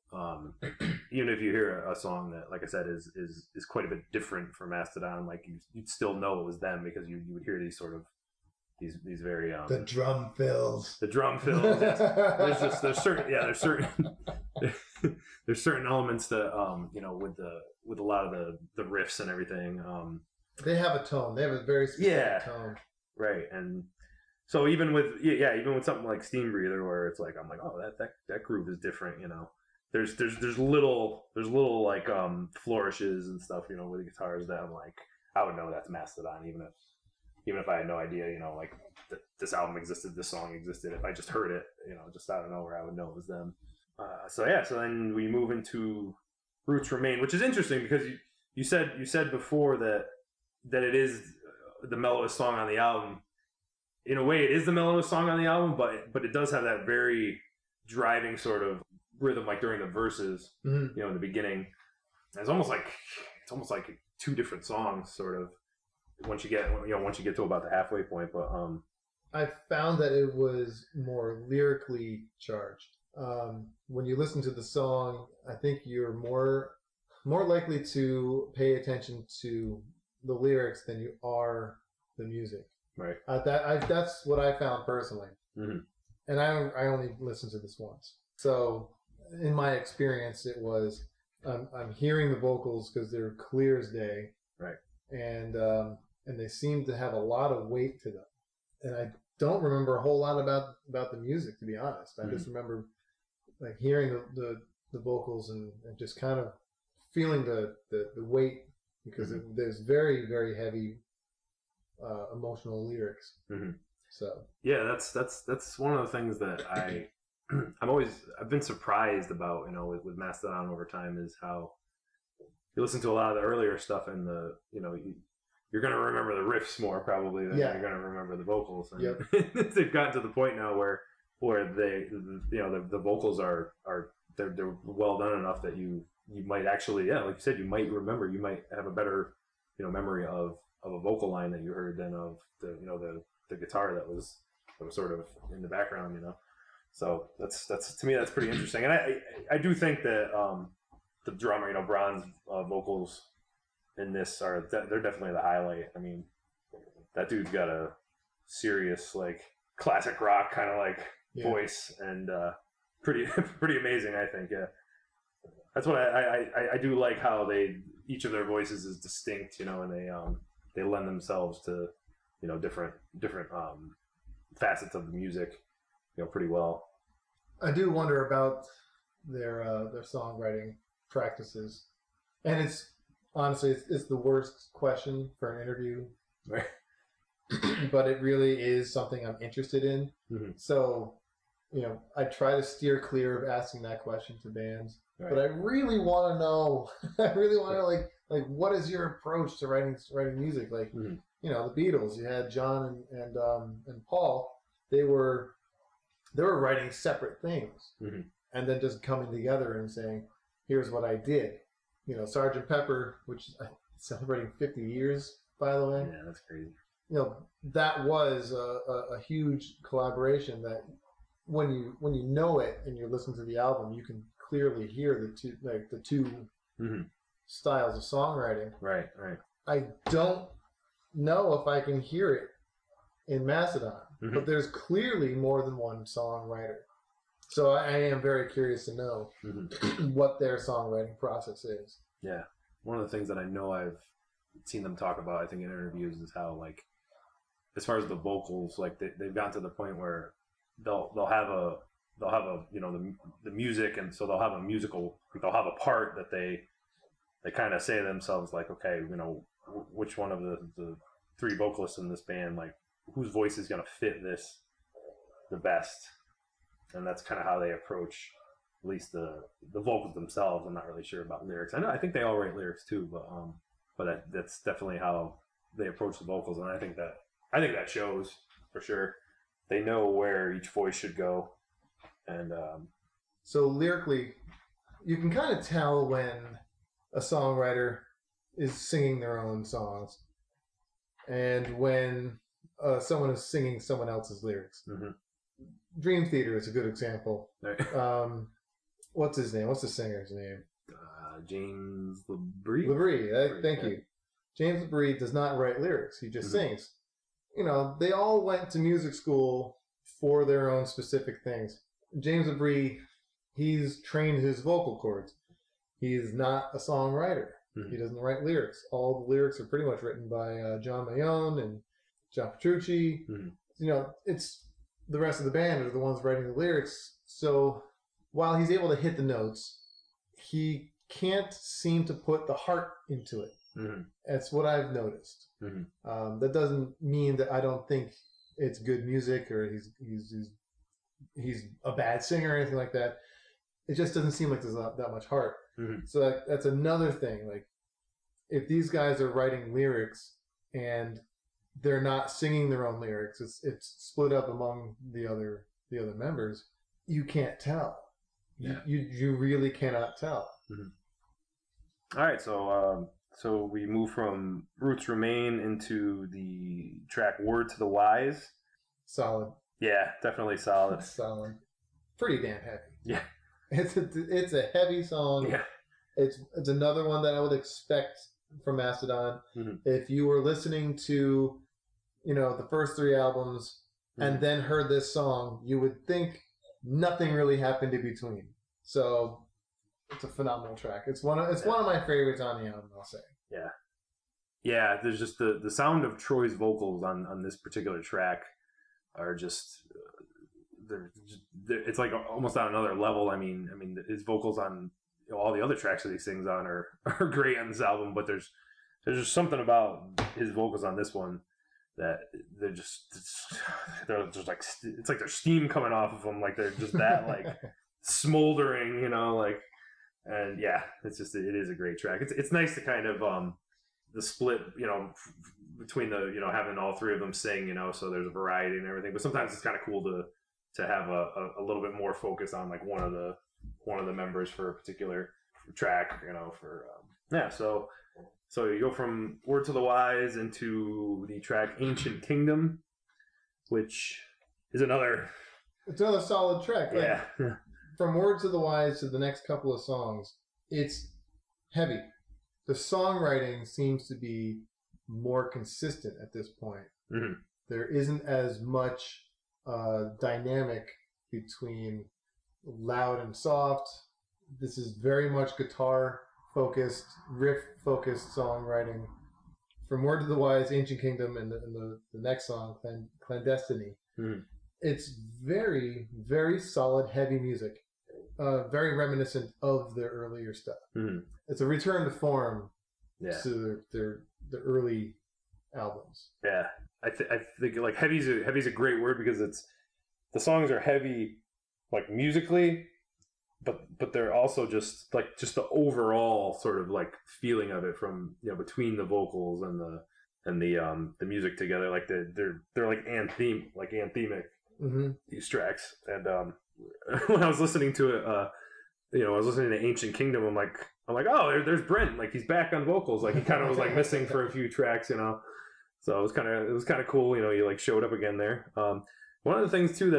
hear a song that, like I said, is quite a bit different from Mastodon, like you'd still know it was them, because you would hear these sort of these very the drum fills. Yes. there's certain elements that you know, with a lot of the riffs and everything. They have a tone. They have a very specific tone. Right. And so even with something like Steam Breather, where it's like, I'm like, oh, that groove is different, you know. There's little like flourishes and stuff, you know, with the guitars that I'm like, I would know that's Mastodon, even if I had no idea, you know, like this album existed, this song existed. If I just heard it, you know, just out of nowhere, I would know it was them. So then we move into Roots Remain, which is interesting because you said before that it is the mellowest song on the album. In a way, it is the mellowest song on the album, but it does have that very driving sort of rhythm, like during the verses, you know, in the beginning. It's almost like two different songs, sort of, once you get to about the halfway point. But I found that it was more lyrically charged. When you listen to the song, I think you're more likely to pay attention to the lyrics than you are the music. Right. That's what I found personally. Mm-hmm. And I only listened to this once. So in my experience, it was I'm hearing the vocals because they're clear as day. Right. And they seem to have a lot of weight to them. And I don't remember a whole lot about the music, to be honest. I just remember like hearing the vocals and just kind of feeling the weight, because there's very, very heavy emotional lyrics. Mm-hmm. So yeah, that's one of the things that I've been surprised about, you know, with Mastodon over time, is how you listen to a lot of the earlier stuff, and you're going to remember the riffs more probably than you're going to remember the vocals. And they've gotten to the point now where they, you know, the vocals are they're well done enough that you might actually, like you said, you might have a better, you know, memory of a vocal line that you heard than of the guitar that was sort of in the background, you know. So that's to me, that's pretty interesting. And I do think that the drummer, you know, Brann's vocals in this they're definitely the highlight. I mean, that dude's got a serious, like, classic rock kind of like voice, and pretty amazing, I think. Yeah, that's what I do like, how each of their voices is distinct, you know, and they lend themselves to, you know, different facets of the music, you know, pretty well. I do wonder about their songwriting practices, and it's honestly it's the worst question for an interview, right? But it really is something I'm interested in. Mm-hmm. So, you know, I try to steer clear of asking that question to bands, right. But I really want to know. I really want to know, like what is your approach to writing music? Like, you know, the Beatles. You had John and Paul. They were writing separate things, and then just coming together and saying, "Here's what I did." You know, Sgt. Pepper, which is celebrating 50 years, by the way. Yeah, that's crazy. You know, that was a huge collaboration that when you know it and you're listening to the album, you can clearly hear the two styles of songwriting. Right. I don't know if I can hear it in Mastodon, but there's clearly more than one songwriter. So I am very curious to know what their songwriting process is. Yeah. One of the things that I know I've seen them talk about, I think, in interviews, is how, like, as far as the vocals, like they've gotten to the point where they'll have a you know, the music, and so they'll have a part that they kind of say to themselves, like, okay, you know, which one of the three vocalists in this band, like, whose voice is going to fit this the best. and that's kind of how they approach at least the vocals themselves. I'm not really sure about lyrics. I think they all write lyrics too, but that's definitely how they approach the vocals, and I think that shows for sure. They know where each voice should go, and so lyrically, you can kind of tell when a songwriter is singing their own songs, and when someone is singing someone else's lyrics. Mm-hmm. Dream Theater is a good example. Right. What's his name? What's the singer's name? James LaBrie. LaBrie. Thank you. James LaBrie does not write lyrics. He just sings. They all went to music school for their own specific things. James LaBrie, he's trained his vocal cords. He's not a songwriter. Mm-hmm. He doesn't write lyrics. All the lyrics are pretty much written by John Mayone and John Petrucci. Mm-hmm. It's the rest of the band are the ones writing the lyrics. So while he's able to hit the notes, he can't seem to put the heart into it. Mm-hmm. That's what I've noticed. Mm-hmm. That doesn't mean that I don't think it's good music or he's a bad singer or anything like that. It just doesn't seem like there's that much heart. Mm-hmm. So that's another thing. Like, if these guys are writing lyrics and they're not singing their own lyrics, it's split up among the other members. You can't tell. Yeah. You really cannot tell. Mm-hmm. All right, so we move from Roots Remain into the track Word to the Wise. Solid. Yeah, definitely solid. Solid. Pretty damn heavy. Yeah. It's a heavy song. Yeah. It's another one that I would expect from Mastodon. Mm-hmm. If you were listening to, the first 3 albums and then heard this song, you would think nothing really happened in between. So it's a phenomenal track. It's one of my favorites on the album, I'll say. Yeah. Yeah, there's just the sound of Troy's vocals on this particular track are just it's like almost on another level. I mean his vocals on all the other tracks that he sings on are great on this album, but there's just something about his vocals on this one that they're just like, it's like there's steam coming off of them, like they're just that like smoldering, and yeah, it is a great track. It's nice to kind of the split, between the having all 3 of them sing, so there's a variety and everything, but sometimes it's kind of cool to have a little bit more focus on like one of the members for a particular track, so you go from Word to the Wise into the track Ancient Kingdom, which is another solid track. Like, yeah. From Word to the Wise to the next couple of songs, it's heavy. The songwriting seems to be more consistent at this point. Mm-hmm. There isn't as much dynamic between loud and soft. This is very much guitar-focused, riff-focused songwriting. From Word to the Wise, Ancient Kingdom, and the next song, Clandestiny. Mm-hmm. It's very, very solid, heavy music. Very reminiscent of the earlier stuff. Mm-hmm. It's a return to form to the early albums. Yeah, I think like heavy's a great word because the songs are heavy, like musically, but they're also just the overall sort of like feeling of it from between the vocals and the music together, like they're like anthemic. Mm-hmm. These tracks, and when I was listening to it, I was listening to Ancient Kingdom. I'm like, oh, there's Brent. Like, he's back on vocals. Like, he kind of was like missing for a few tracks, So it was kind of cool. He like showed up again there. One of the things too that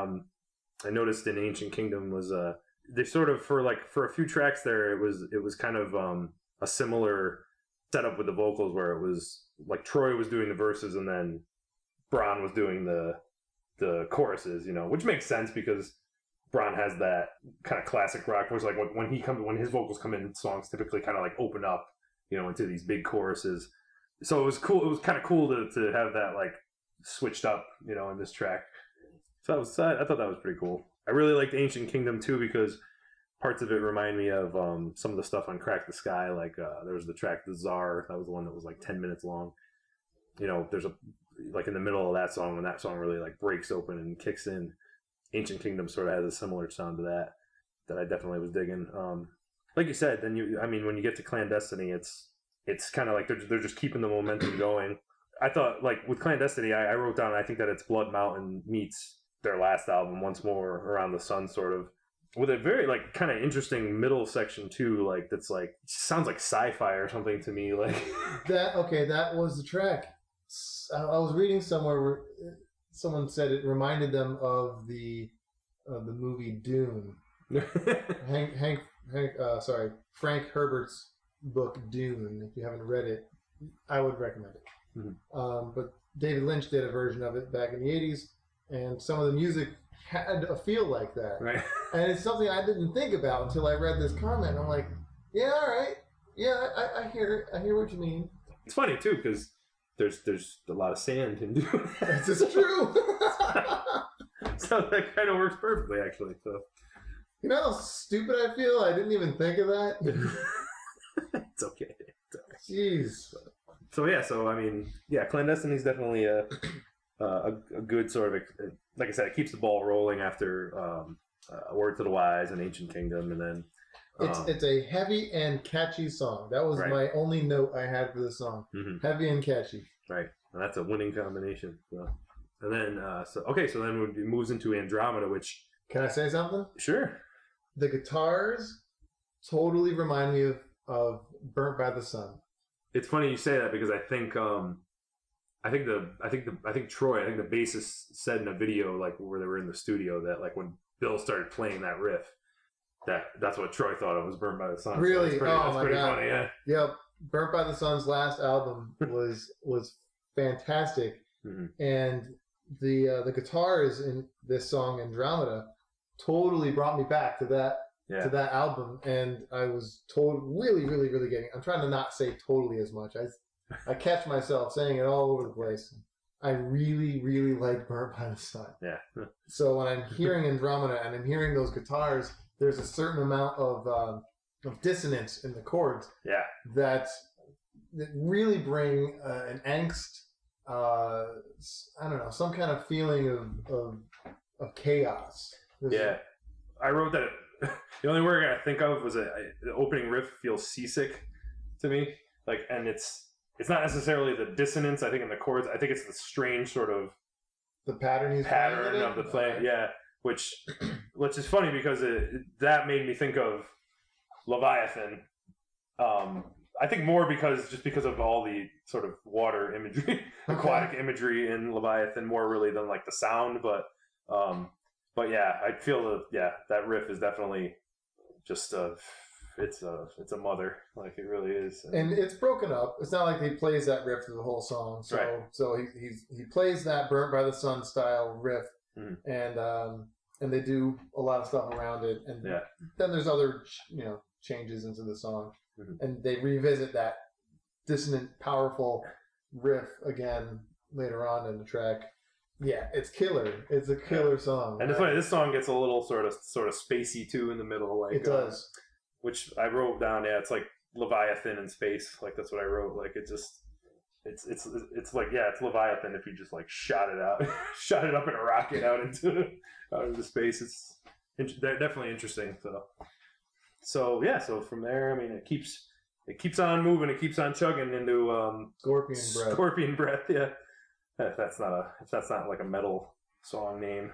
I noticed in Ancient Kingdom was they sort of for a few tracks there it was kind of a similar setup with the vocals where it was like Troy was doing the verses and then Brann was doing the choruses, which makes sense because Brann has that kind of classic rock voice. Like when his vocals come in, songs typically kind of like open up, into these big choruses. So it was cool. It was kind of cool to have that like switched up, in this track. So I thought that was pretty cool. I really liked Ancient Kingdom too because parts of it remind me of some of the stuff on Crack the Sky. Like there was the track The Czar. That was the one that was like 10 minutes long. There's like in the middle of that song when that song really like breaks open and kicks in, Ancient Kingdom sort of has a similar sound to that I definitely was digging. Like you said, then when you get to Clandestiny, it's kind of like they're just keeping the momentum going. I thought, like, with Clandestiny, I wrote down, I think that it's Blood Mountain meets their last album, Once More Around the Sun, sort of, with a very, like, kind of interesting middle section, too, like, that's, like, sounds like sci-fi or something to me, like... That was the track. I was reading somewhere where someone said it reminded them of the movie Dune. Frank Herbert's book Dune. If you haven't read it, I would recommend it. Mm-hmm. But David Lynch did a version of it back in the 80s, and some of the music had a feel like that. Right. And it's something I didn't think about until I read this comment. I'm like, yeah, all right. Yeah, I hear it. I hear what you mean. It's funny, too, because there's a lot of sand in Dune. This is true. So that kind of works perfectly, actually. So, you know how stupid I feel? I didn't even think of that. It's okay. Jeez. So Clandestiny is definitely a good sort of, like I said, it keeps the ball rolling after A Word to the Wise and Ancient Kingdom, and then it's a heavy and catchy song. That was my only note I had for the song. Mm-hmm. Heavy and catchy. Right, and that's a winning combination. So. And then so then it moves into Andromeda, which, can I say something? Sure. The guitars totally remind me of Burnt by the Sun. It's funny you say that because I think Troy, I think the bassist said in a video, like, where they were in the studio, that, like, when Bill started playing that riff, that's what Troy thought it was, Burnt by the Sun. Really? So that's pretty funny, yeah. Yep. Burnt by the Sun's last album was fantastic. Mm-hmm. And the guitars in this song Andromeda totally brought me back to that album, and I was really, really, really getting. I'm trying to not say totally as much. I catch myself saying it all over the place. I really, really like Burnt by the Sun. Yeah. So when I'm hearing Andromeda and I'm hearing those guitars, there's a certain amount of dissonance in the chords. Yeah. That really bring an angst. I don't know, some kind of feeling of chaos. I wrote that. The only word I think of was the opening riff feels seasick to me. Like, and it's not necessarily the dissonance, I think, in the chords. I think it's the strange sort of the pattern of the playing. Yeah, which is funny because that made me think of Leviathan. I think more because of all the sort of water imagery, aquatic imagery in Leviathan, more really than, like, the sound. But yeah, I feel that riff is definitely just it's a mother, like, it really is. And it's broken up. It's not like he plays that riff through the whole song. So so he plays that Burnt by the Sun style riff, and they do a lot of stuff around it. And then there's other changes into the song. Mm-hmm. And they revisit that dissonant, powerful riff again later on in the track. Yeah, it's killer. It's a killer song. And it's funny, this song gets a little sort of spacey too in the middle, like, it does. Which I wrote down. Yeah, it's like Leviathan in space. Like, that's what I wrote. Like, it just it's like, yeah, it's Leviathan if you just, like, shot it out, shot it up in a rocket out into space. It's definitely interesting. So from there, I mean, it keeps on moving, it keeps on chugging into Scorpion Breath. Yeah, if that's not like a metal song name.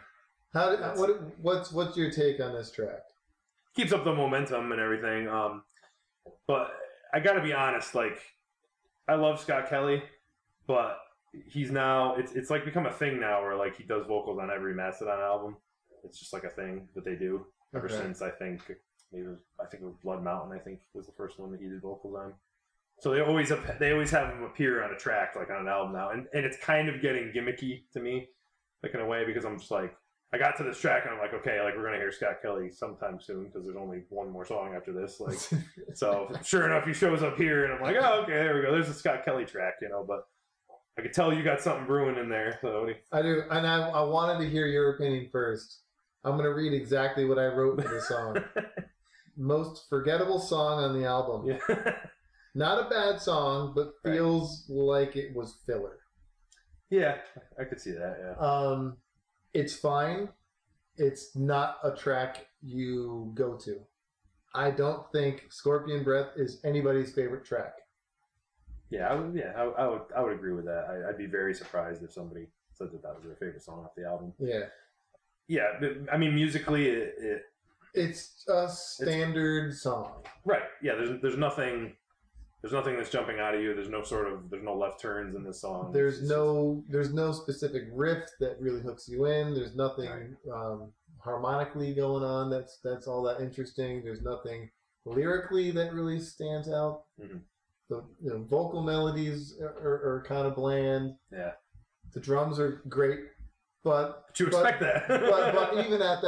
What's your take on this track? Keeps up the momentum and everything. But I got to be honest, like, I love Scott Kelly, but he's now it's like become a thing now where, like, he does vocals on every Mastodon album. It's just like a thing that they do ever since, I think. Maybe I think it was Blood Mountain. I think was the first one that he did vocals on. So they always have him appear on a track, like, on an album now, and it's kind of getting gimmicky to me, like, in a way, because I'm just like, I got to this track and I'm like, okay, like, we're gonna hear Scott Kelly sometime soon because there's only one more song after this, like, so sure enough he shows up here and I'm like, oh, okay, there we go, there's a Scott Kelly track, but I could tell you got something brewing in there. So I do, and I wanted to hear your opinion first. I'm gonna read exactly what I wrote for the song. Most forgettable song on the album. Yeah. Not a bad song, but feels like it was filler. Yeah, I could see that, yeah. It's fine. it's not a track you go to. I don't think Scorpion Breath is anybody's favorite track. Yeah, I would agree with that. I'd be very surprised if somebody said that was their favorite song off the album. Yeah. Yeah, I mean, musically, it's a standard song. Right. Yeah. There's nothing that's jumping out at you. There's no left turns in this song. There's no specific riff that really hooks you in. There's nothing harmonically going on that's all that interesting. There's nothing lyrically that really stands out. Mm-hmm. The vocal melodies are kind of bland. Yeah. The drums are great, but you expect that. but even at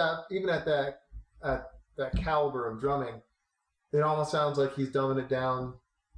that caliber of drumming, it almost sounds like he's dumbing it down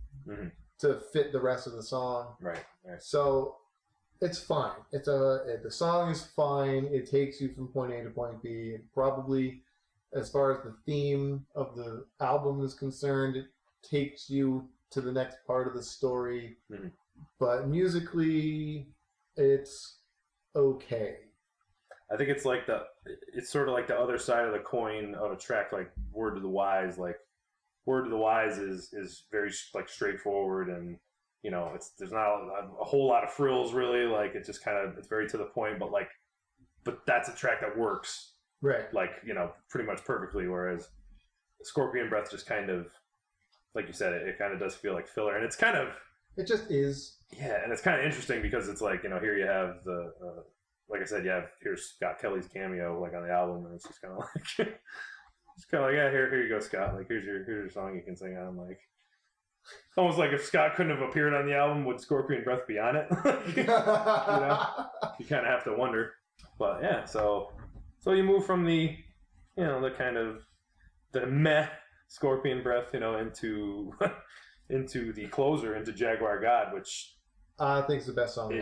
to fit the rest of the song. Right. So it's fine. The song is fine. It takes you from point A to point B. It probably, as far as the theme of the album is concerned, it takes you to the next part of the story. Mm-hmm. But musically, it's okay. I think it's sort of like the other side of the coin of a track like Word to the Wise. Like Word to the Wise is very like straightforward, and there's not a whole lot of frills really. Like it just it's very to the point, but that's a track that works, right? Like pretty much perfectly. Whereas Scorpion Breath just kind of, like you said, it kind of does feel like filler, and it just is. Yeah, and it's kind of interesting because it's like here you have the like I said, here's Scott Kelly's cameo like on the album, and it's just kind of like yeah, here you go, Scott. Like here's your song you can sing on. Like almost like if Scott couldn't have appeared on the album, would Scorpion Breath be on it? You kind of have to wonder. But yeah, so you move from the the kind of the meh Scorpion Breath into into the closer, into Jaguar God, which I think is the best song.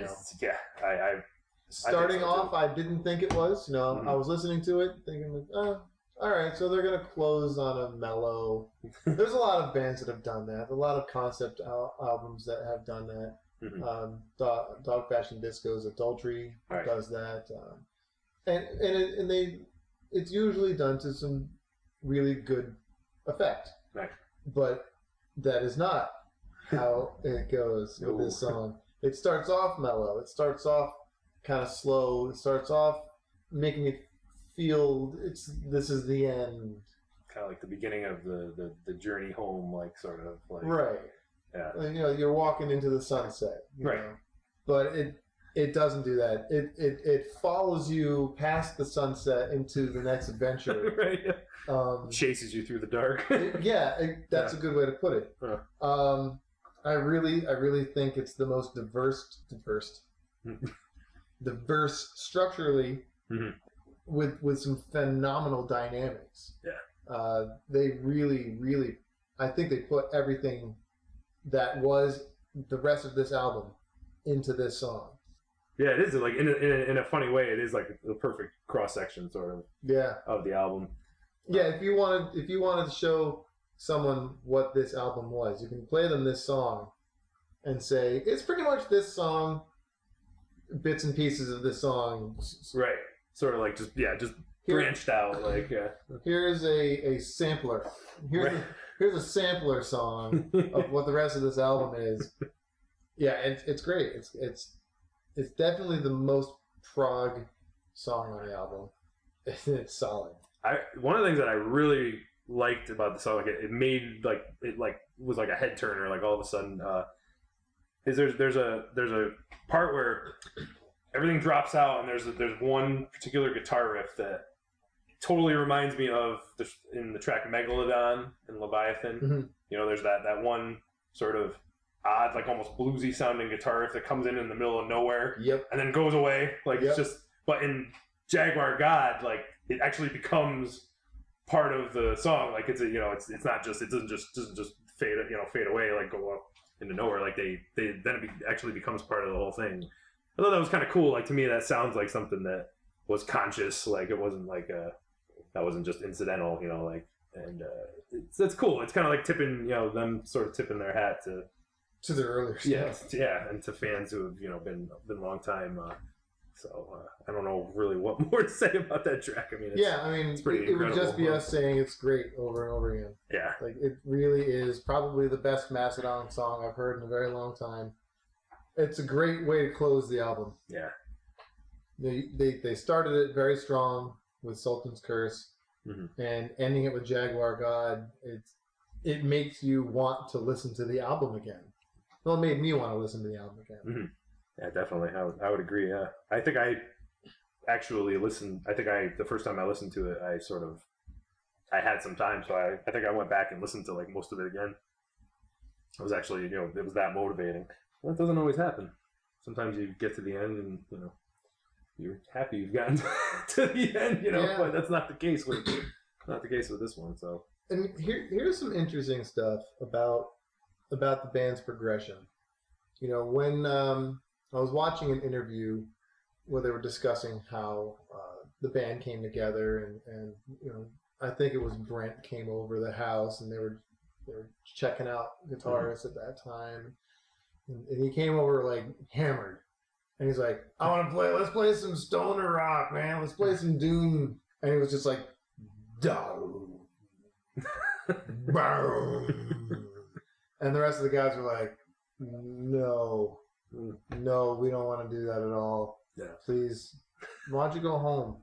I starting so off, I didn't think it was. I was listening to it, thinking, all right, so they're gonna close on a mellow. There's a lot of bands that have done that. A lot of concept albums that have done that. Mm-hmm. Dog Fashion Disco's Adultery does that, and it's usually done to some really good effect. Right. But that is not how it goes with this song. It starts off mellow. It starts off kind of slow. It starts off making me feel this is the end. Kind of like the beginning of the journey home, like sort of like right. Yeah. You're walking into the sunset. Right. But it doesn't do that. It follows you past the sunset into the next adventure. Right. Yeah. Chases you through the dark. That's a good way to put it. I really think it's the most diverse structurally, with some phenomenal dynamics. Yeah. They really, I think they put everything that was the rest of this album into this song. Yeah, it is like in a funny way. It is like the perfect cross section sort of. Yeah. Of the album. Yeah, if you wanted to show someone what this album was, you can play them this song and say it's pretty much this song, bits and pieces of this song. Right. Sort of like just branched out like. Here's a sampler. Here's a sampler song of what the rest of this album is. Yeah, it's great. It's definitely the most prog song on the album. It's solid. One of the things that I really liked about the song, like it made was like a head turner, like all of a sudden, is there's a part where everything drops out and there's one particular guitar riff that totally reminds me of in the track Megalodon and Leviathan. Mm-hmm. There's that one sort of odd, like almost bluesy sounding guitar riff that comes in the middle of nowhere. Yep. And then goes away. Like it's just, but in Jaguar God, like it actually becomes part of the song. Like it's it's not just, it doesn't just fade away, like go up into nowhere. Like then it actually becomes part of the whole thing. I thought that was kind of cool. Like to me, that sounds like something that was conscious. Like it wasn't like that wasn't just incidental, like, and it's cool. It's kind of like tipping, them sort of tipping their hat to their earlier stuff. Yeah, and to fans who have been long time So I don't know really what more to say about that track. I mean, it's pretty it would just be us saying it's great over and over again. Yeah. Like, it really is probably the best Mastodon song I've heard in a very long time. It's a great way to close the album. Yeah. They started it very strong with Sultan's Curse, and ending it with Jaguar God. It makes you want to listen to the album again. Well, it made me want to listen to the album again. Mm-hmm. Yeah, definitely. I would agree. Yeah, I think I actually listened. The first time I listened to it, I had some time, so I think I went back and listened to like most of it again. It was actually, it was that motivating. Well, it doesn't always happen. Sometimes you get to the end and you're happy you've gotten to the end, but that's not the case with this one. So, and here's some interesting stuff about the band's progression. When I was watching an interview where they were discussing how the band came together, and I think it was Brent came over the house and they were checking out guitarists at that time, and he came over like hammered. And he's like, let's play some stoner rock, man. Let's play some doom. And he was just like, down. And the rest of the guys were like, no, we don't want to do that at all. Yeah. Please, why don't you go home?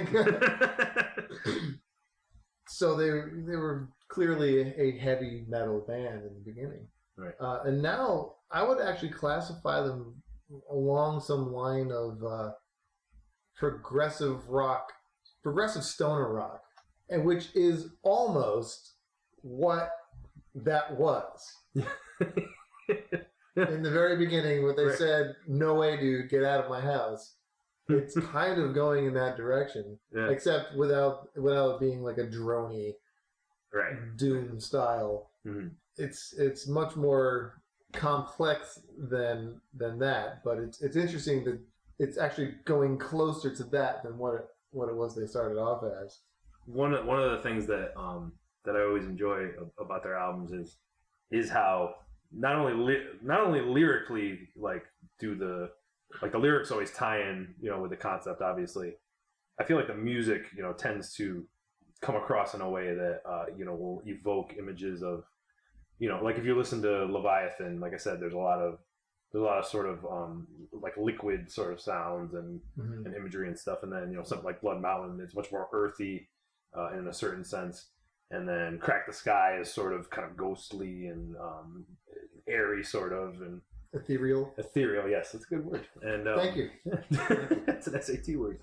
So they were clearly a heavy metal band in the beginning. Right. And now I would actually classify them along some line of progressive stoner rock, and which is almost what that was. In the very beginning, when they said, "No way, dude, get out of my house," it's kind of going in that direction, except without it being like a droney, doom style. Mm-hmm. It's much more complex than that, but it's interesting that it's actually going closer to that than what it was they started off as. One of the things that I always enjoy about their albums is how not only lyrically like do the lyrics always tie in with the concept. Obviously, I feel like the music tends to come across in a way that will evoke images of like if you listen to Leviathan, like I said, there's a lot of sort of like liquid sort of sounds and imagery and stuff, and then something like Blood Mountain, it's much more earthy in a certain sense, and then Crack the Sky is sort of kind of ghostly and airy sort of, and ethereal. Yes, that's a good word. And thank you. That's an SAT word.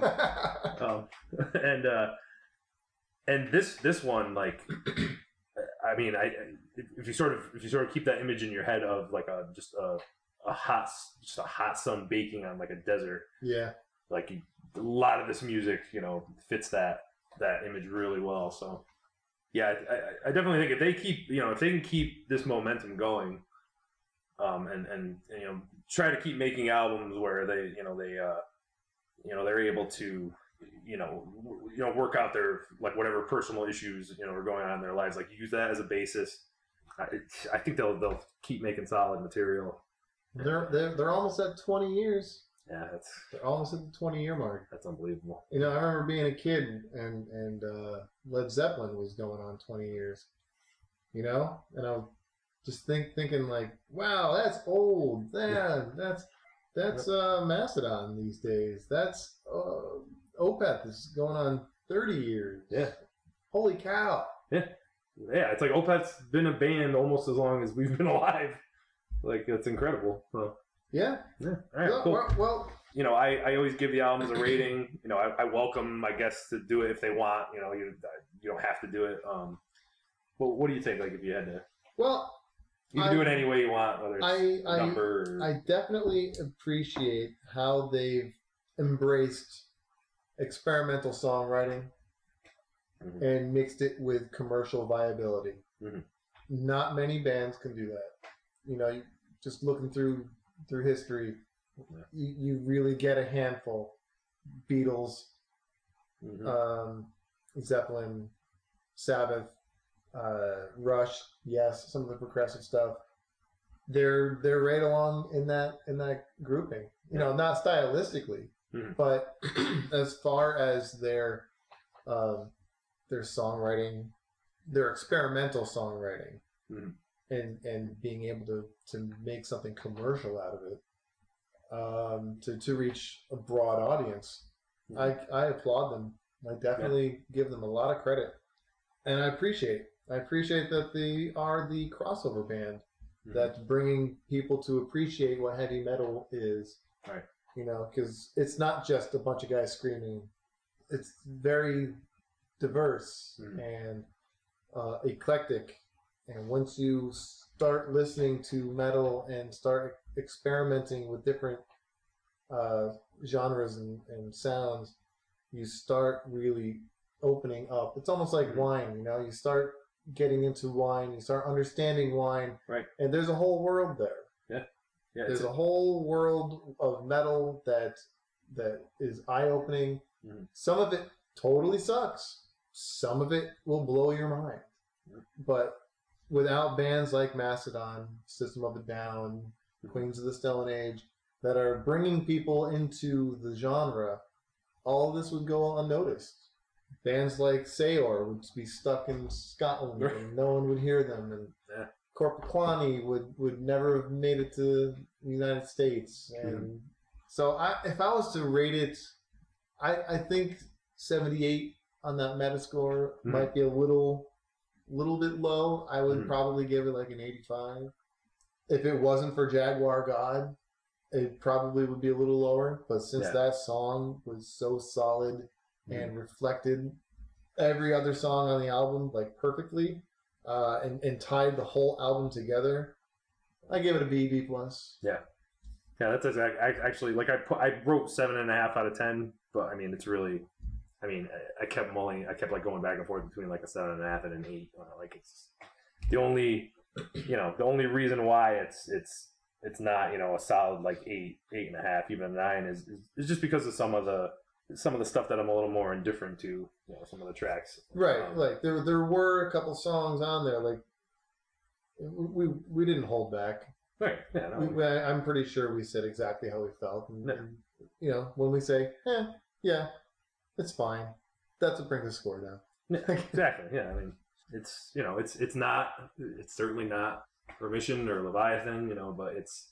And this one, like, I mean, if you sort of keep that image in your head of like a hot sun baking on like a desert. Yeah. Like a lot of this music, fits that image really well. So yeah, I definitely think if they can keep this momentum going, and try to keep making albums where they're able to work out their like whatever personal issues are going on in their lives, like use that as a basis. I think they'll keep making solid material. They're almost at 20 years. Yeah, they're almost at the 20-year mark. That's unbelievable. I remember being a kid and Led Zeppelin was going on 20 years. And I was just thinking like, wow, that's old. Man, that's Mastodon these days. That's Opeth is going on 30 years. Yeah. Holy cow. Yeah. Yeah, it's like Opeth's been a band almost as long as we've been alive. Like, that's incredible. So, yeah. All right, cool. Well, I always give the albums a rating. I welcome my guests to do it if they want. You don't have to do it. But what do you think? Like, if you had to, well, you can do it any way you want, whether it's number. I definitely appreciate how they've embraced experimental songwriting and mixed it with commercial viability. Not many bands can do that. Just looking through history, you really get a handful. Beatles, Zeppelin, Sabbath, Rush, yes, some of the progressive stuff. They're right along in that grouping. Not stylistically, But as far as their songwriting, their experimental songwriting, and being able to make something commercial out of it, to reach a broad audience, I applaud them. I definitely give them a lot of credit, and I appreciate that they are the crossover band that's bringing people to appreciate what heavy metal is. Right. You know, because it's not just a bunch of guys screaming. It's very diverse and eclectic. And once you start listening to metal and start experimenting with different genres and sounds, you start really opening up. It's almost like wine, you know. You start getting into wine, you start understanding wine, right? And there's a whole world there. Yeah, there's a whole world of metal that is eye-opening. Some of it totally sucks. Some of it will blow your mind. But without bands like Mastodon, System of a Down, Queens of the Stone Age, that are bringing people into the genre, all of this would go unnoticed. Bands like Sayor would be stuck in Scotland and no one would hear them. And Corpiclani would never have made it to the United States. And so if I was to rate it, I think 78 on that Metascore might be a little bit low. I would probably give it like an 85. If it wasn't for Jaguar God, it probably would be a little lower. But since that song was so solid and reflected every other song on the album like perfectly, and tied the whole album together, I give it a B plus. Yeah, that's exactly. Actually, like I wrote 7.5 out of 10, but I mean it's really, I mean I kept like going back and forth between like a 7.5 and an 8. Like it's the only reason why it's not a solid like 8.5, even a 9 is just because of some of the stuff that I'm a little more indifferent to, some of the tracks. Right, like there were a couple songs on there, like we didn't hold back. Right. Yeah. No. I'm pretty sure we said exactly how we felt, and when we say, yeah, it's fine, that's what brings the score down. Exactly. Yeah. I mean, it's it's certainly not Remission or Leviathan, but it's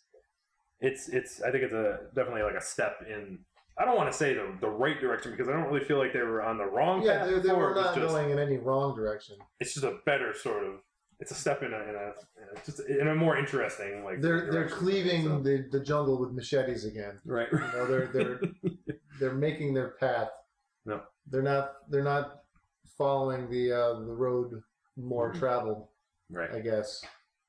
I think it's definitely like a step in. I don't want to say the right direction because I don't really feel like they were on the wrong path. Yeah, they were not going in any wrong direction. It's just a better sort of. It's a step in a more interesting like. They're cleaving the jungle with machetes again. Right. They're making their path. No. They're not following the road more traveled. Right. I guess.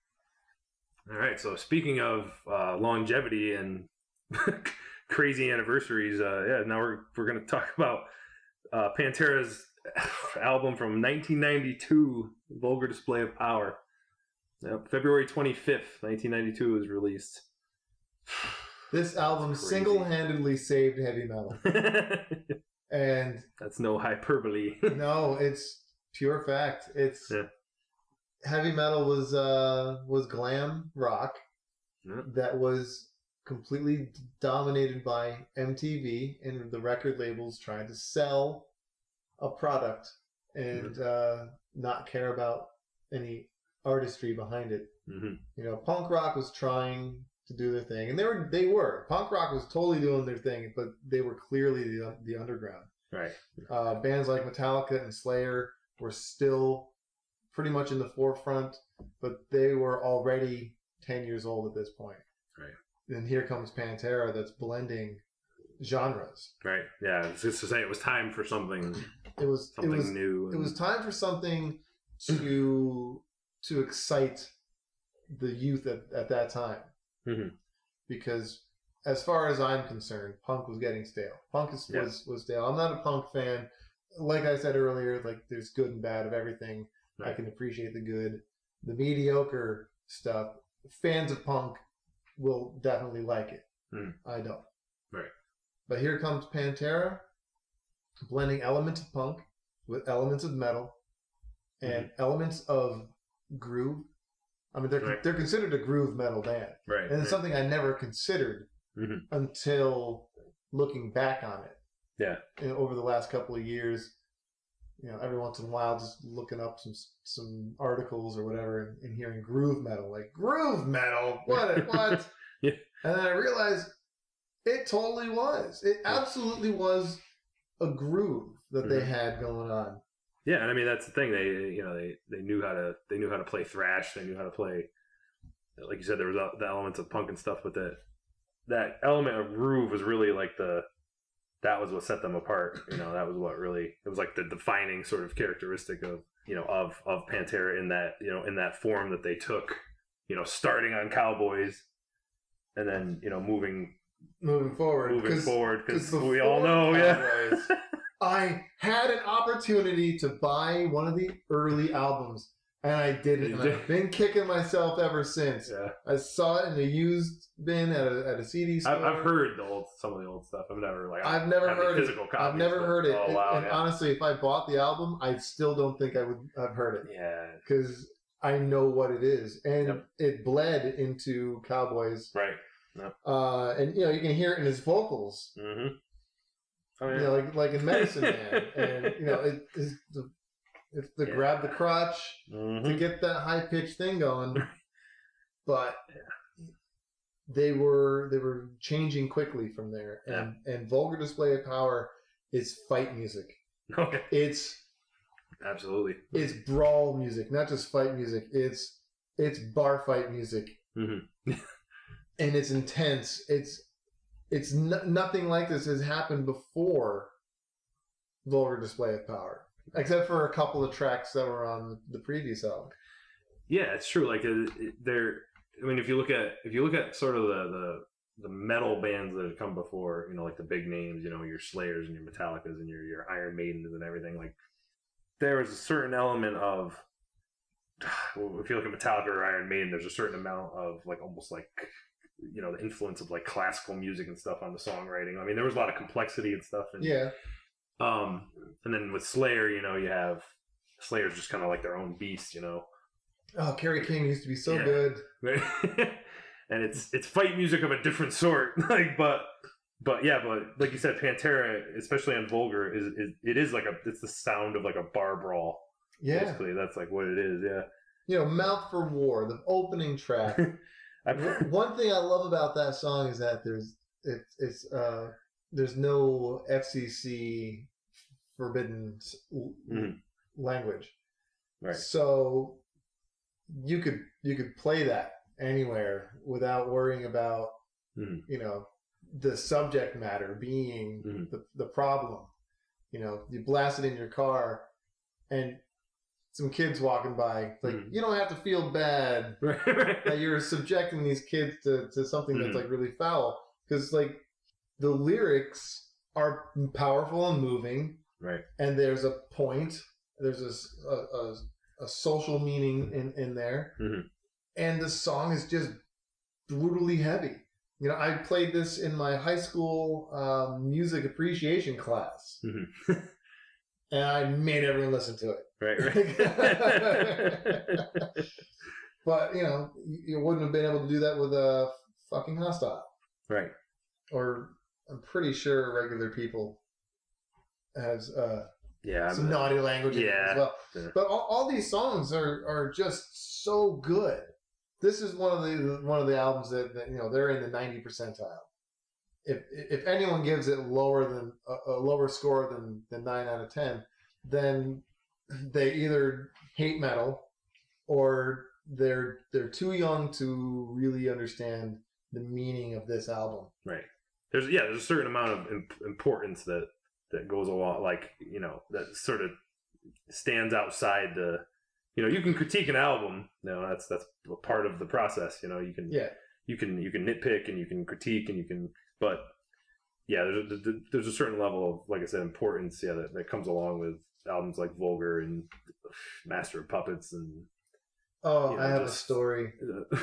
All right. So speaking of longevity and crazy anniversaries, now we're going to talk about Pantera's album from 1992, Vulgar Display of Power. February 25th, 1992 was released. This album single-handedly saved heavy metal. And that's no hyperbole. No, it's pure fact. It's heavy metal was glam rock that was completely dominated by MTV and the record labels trying to sell a product and not care about any artistry behind it. Punk rock was trying to do their thing, and they were. Punk rock was totally doing their thing, but they were clearly the underground. Right. Bands like Metallica and Slayer were still pretty much in the forefront, but they were already 10 years old at this point. Right. And here comes Pantera that's blending genres. Right. Yeah. It's just to say it was time for something. It was new. It was time for something to excite the youth at that time. Because as far as I'm concerned, punk was getting stale. Punk was stale. I'm not a punk fan. Like I said earlier, like there's good and bad of everything. Right. I can appreciate the good. The mediocre stuff, fans of punk will definitely like it. I don't. Right. But here comes Pantera, blending elements of punk with elements of metal and elements of groove. I mean, they're considered a groove metal band. Right. And it's something I never considered until looking back on it. Yeah. Over the last couple of years, every once in a while, just looking up some articles or whatever and hearing groove metal. Like, groove metal? What? Yeah. And then I realized it totally was. It absolutely was a groove that they had going on. Yeah, and I mean that's the thing. They knew how to play thrash. They knew how to play, like you said, there was the elements of punk and stuff, but that element of groove was really like that was what set them apart. That was what really, it was like the defining sort of characteristic of of Pantera in that form that they took, starting on Cowboys, and then moving forward because we all know, Cowboys, I had an opportunity to buy one of the early albums, and I didn't. And I've been kicking myself ever since. Yeah. I saw it in a used bin at a CD store. I've heard some of the old stuff. I've never heard it. Copies, I've never heard it. Oh, wow, and honestly, if I bought the album, I still don't think I would have heard it. Yeah. Because I know what it is, and it bled into Cowboys. Right. Yep. And you can hear it in his vocals. Mm-hmm. Oh, yeah. Like in Medicine Man, and it's the grab the crotch to get that high pitched thing going, but they were changing quickly from there, and Vulgar Display of Power is fight music. Okay. It's brawl music, not just fight music. It's bar fight music, and it's intense. It's nothing like this has happened before Vulgar Display of Power, except for a couple of tracks that were on the previous album. Yeah, it's true. Like if you look at sort of the metal bands that have come before, like the big names, your Slayers and your Metallicas and your Iron Maidens and everything, like there was a certain element of, if you look at Metallica or Iron Maiden, there's a certain amount of like almost like the influence of like classical music and stuff on the songwriting. I mean, there was a lot of complexity and stuff. And, and then with Slayer, you have Slayer's just kind of like their own beast, Oh, Kerry King used to be so good. Right? And it's fight music of a different sort. But like you said, Pantera, especially on Vulgar, it's the sound of like a bar brawl. Yeah. Basically, that's like what it is. Yeah. Mouth for War, the opening track. One thing I love about that song is that there's no FCC forbidden language, right? So you could play that anywhere without worrying about the subject matter being the problem. You blast it in your car, and some kids walking by, like you don't have to feel bad that you're subjecting these kids to something that's like really foul, because like the lyrics are powerful and moving, right? And there's a point, there's a social meaning in there, and the song is just brutally heavy. I played this in my high school music appreciation class. And I made everyone listen to it. Right. But, you wouldn't have been able to do that with a fucking Hostile. Right. Or I'm pretty sure Regular People has some naughty naughty language in it as well. Yeah. But all these songs are just so good. This is one of the albums that they're in the 90 percentile. If anyone gives it lower than a lower score than 9 out of 10, then they either hate metal or they're too young to really understand the meaning of this album. Right. There's a certain amount of importance that goes along, like that sort of stands outside the. You can critique an album. That's a part of the process. You can nitpick and you can critique and you can. But there's a certain level of, like I said, importance. That comes along with albums like Vulgar and Master of Puppets and. Oh, I have a story.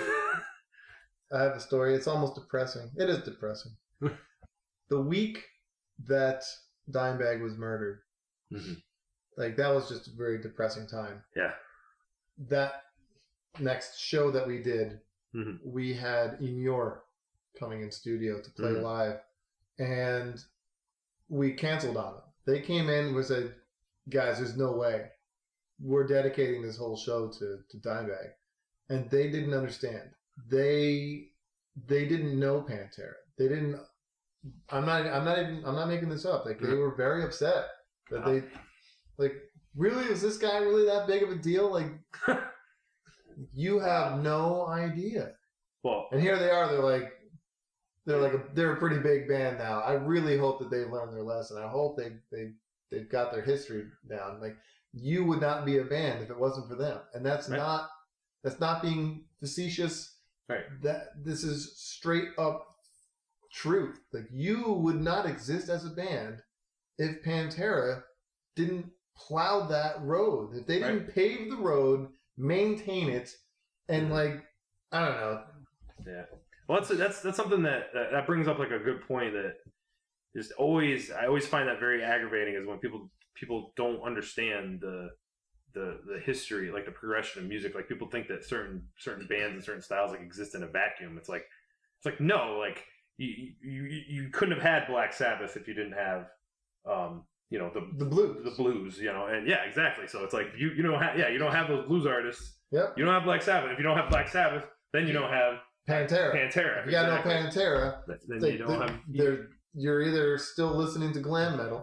I have a story. It's almost depressing. It is depressing. The week that Dimebag was murdered, that was just a very depressing time. Yeah. That next show that we did, we had Ymir coming in studio to play live, and we canceled on them. They came in and said, "Guys, there's no way. We're dedicating this whole show to Dimebag," and they didn't understand. They didn't know Pantera. They didn't. I'm not making this up. Like, they were very upset that they, like, really, is this guy really that big of a deal? Like, you have no idea. Well, and here they are. They're a pretty big band now. I really hope that they've learned their lesson. I hope they've got their history down. Like, you would not be a band if it wasn't for them. And that's right. not being facetious. Right. That this is straight up truth. Like, you would not exist as a band if Pantera didn't plow that road. If they didn't pave the road, maintain it, and I don't know. Yeah. Well, that's something that brings up like a good point that just I always find that very aggravating is when people don't understand the history, like the progression of music. Like, people think that certain bands and certain styles like exist in a vacuum. It's like no, like you couldn't have had Black Sabbath if you didn't have the blues, and yeah, exactly. So it's like you don't have those blues artists. Yep. You don't have Black Sabbath. If you don't have Black Sabbath, then you don't have Pantera. If you got no Pantera, then you don't have. You're either still listening to glam metal.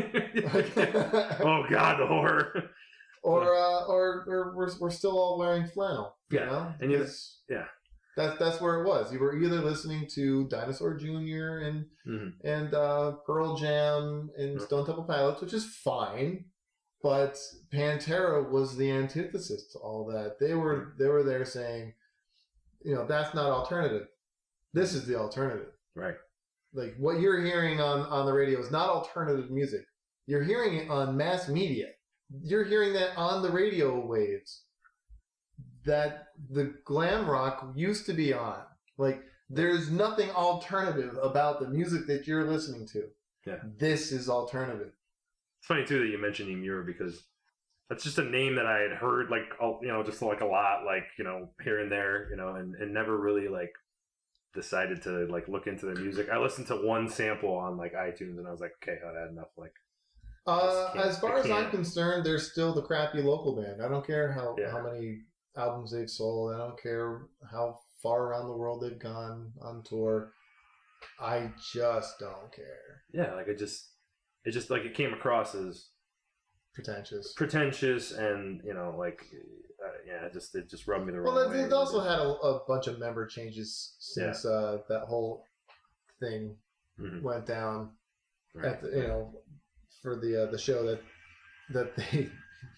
Oh God, the horror. Or we're still all wearing flannel. You know? And that's where it was. You were either listening to Dinosaur Jr. and Pearl Jam and Stone Temple Pilots, which is fine, but Pantera was the antithesis to all that. They were there saying, that's not alternative. This is the alternative. Right. Like, what you're hearing on the radio is not alternative music. You're hearing it on mass media. You're hearing that on the radio waves that the glam rock used to be on. Like, there's nothing alternative about the music that you're listening to. Yeah. This is alternative. It's funny too that you mentioned Emmure, because that's just a name that I had heard just like a lot, like, here and there, and never really like decided to like look into their music. I listened to one sample on like iTunes and I was like, okay, I've had enough. Like, as far as I'm concerned, they're still the crappy local band. I don't care how many albums they've sold. I don't care how far around the world they've gone on tour. I just don't care. Yeah, like it just like it came across as pretentious, and it just rubbed me the wrong way. Well, they've also had a bunch of member changes since that whole thing went down at for the show that they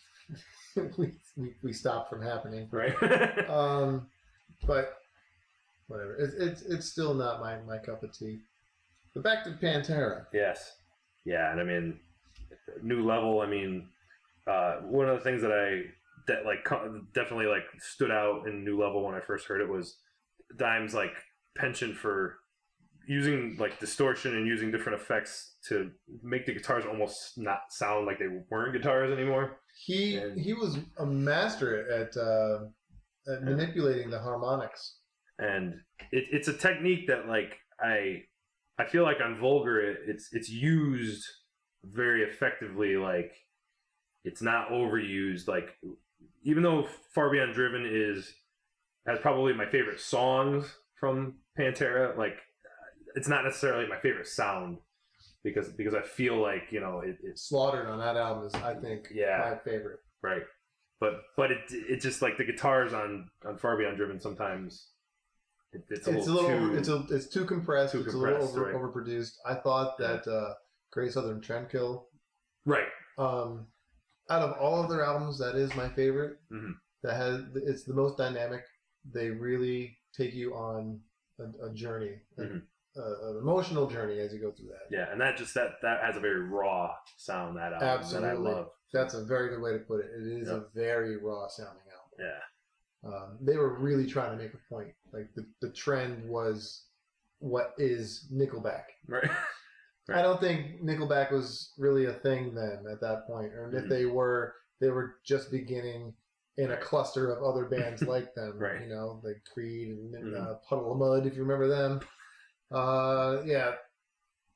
we stopped from happening. Right. But whatever. It's still not my cup of tea. But back to Pantera. Yes. Yeah, and I mean, New Level. I mean, one of the things that definitely like stood out in New Level when I first heard it was Dime's like penchant for using like distortion and using different effects to make the guitars almost not sound like they weren't guitars anymore. He was a master at manipulating the harmonics, and it's a technique that like I feel like on Vulgar it's used very effectively. Like, it's not overused. Like, even though Far Beyond Driven has probably my favorite songs from Pantera, like, it's not necessarily my favorite sound because I feel like it's Slaughtered on that album is, I think, my favorite. Right, but it just like the guitars on Far Beyond Driven sometimes it's too compressed. It's a little overproduced. I thought that Great Southern Trendkill, right, out of all of their albums, that is my favorite. Mm-hmm. It's the most dynamic. They really take you on a journey, an emotional journey as you go through that. Yeah, and that has a very raw sound, that album. Absolutely. That I love. That's a very good way to put it. It is a very raw sounding album. Yeah. They were really trying to make a point. Like, the trend was what is Nickelback. Right. I don't think Nickelback was really a thing then at that point. Or if they were just beginning in a cluster of other bands like them. Right. Like Creed and Puddle of Mud, if you remember them. Yeah.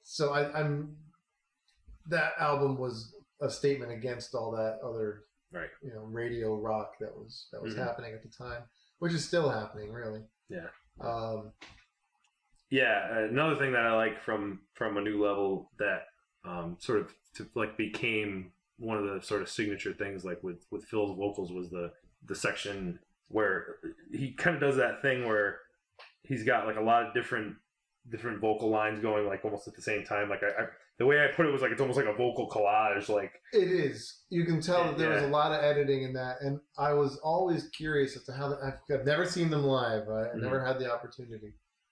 So I'm that album was a statement against all that other Right. radio rock that was Mhm. happening at the time, which is still happening, really. Yeah. Yeah, another thing that I like from A New Level that sort of became one of the sort of signature things, like with Phil's vocals, was the section where he kind of does that thing where he's got like a lot of different vocal lines going like almost at the same time. Like I the way I put it was like it's almost like a vocal collage. Like it is. You can tell that there was a lot of editing in that, and I was always curious as to how I've never seen them live. I never had the opportunity.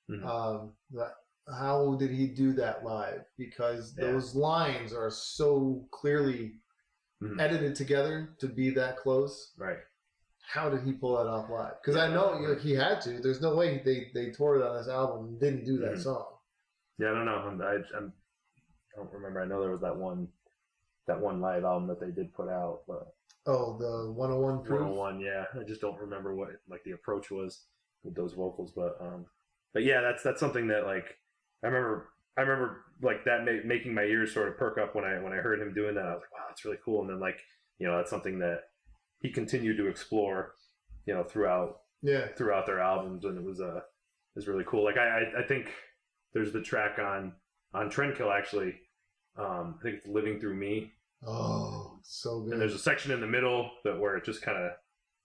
How did he do that live? Because those lines are so clearly edited together to be that close. Right. How did he pull that off live? Because I know he had to. There's no way they toured it on this album and didn't do that song. Yeah, I don't know. I don't remember. I know there was that one live album that they did put out. But the 101 Proof? 101, yeah. I just don't remember what like the approach was with those vocals. But yeah, that's something that like I remember like that making my ears sort of perk up when I heard him doing that. I was like, wow, that's really cool. And then like that's something that he continued to explore, throughout their albums, and it was really cool. Like I think there's the track on Trendkill actually. I think it's Living Through Me. Oh, so good. And there's a section in the middle where it just kind of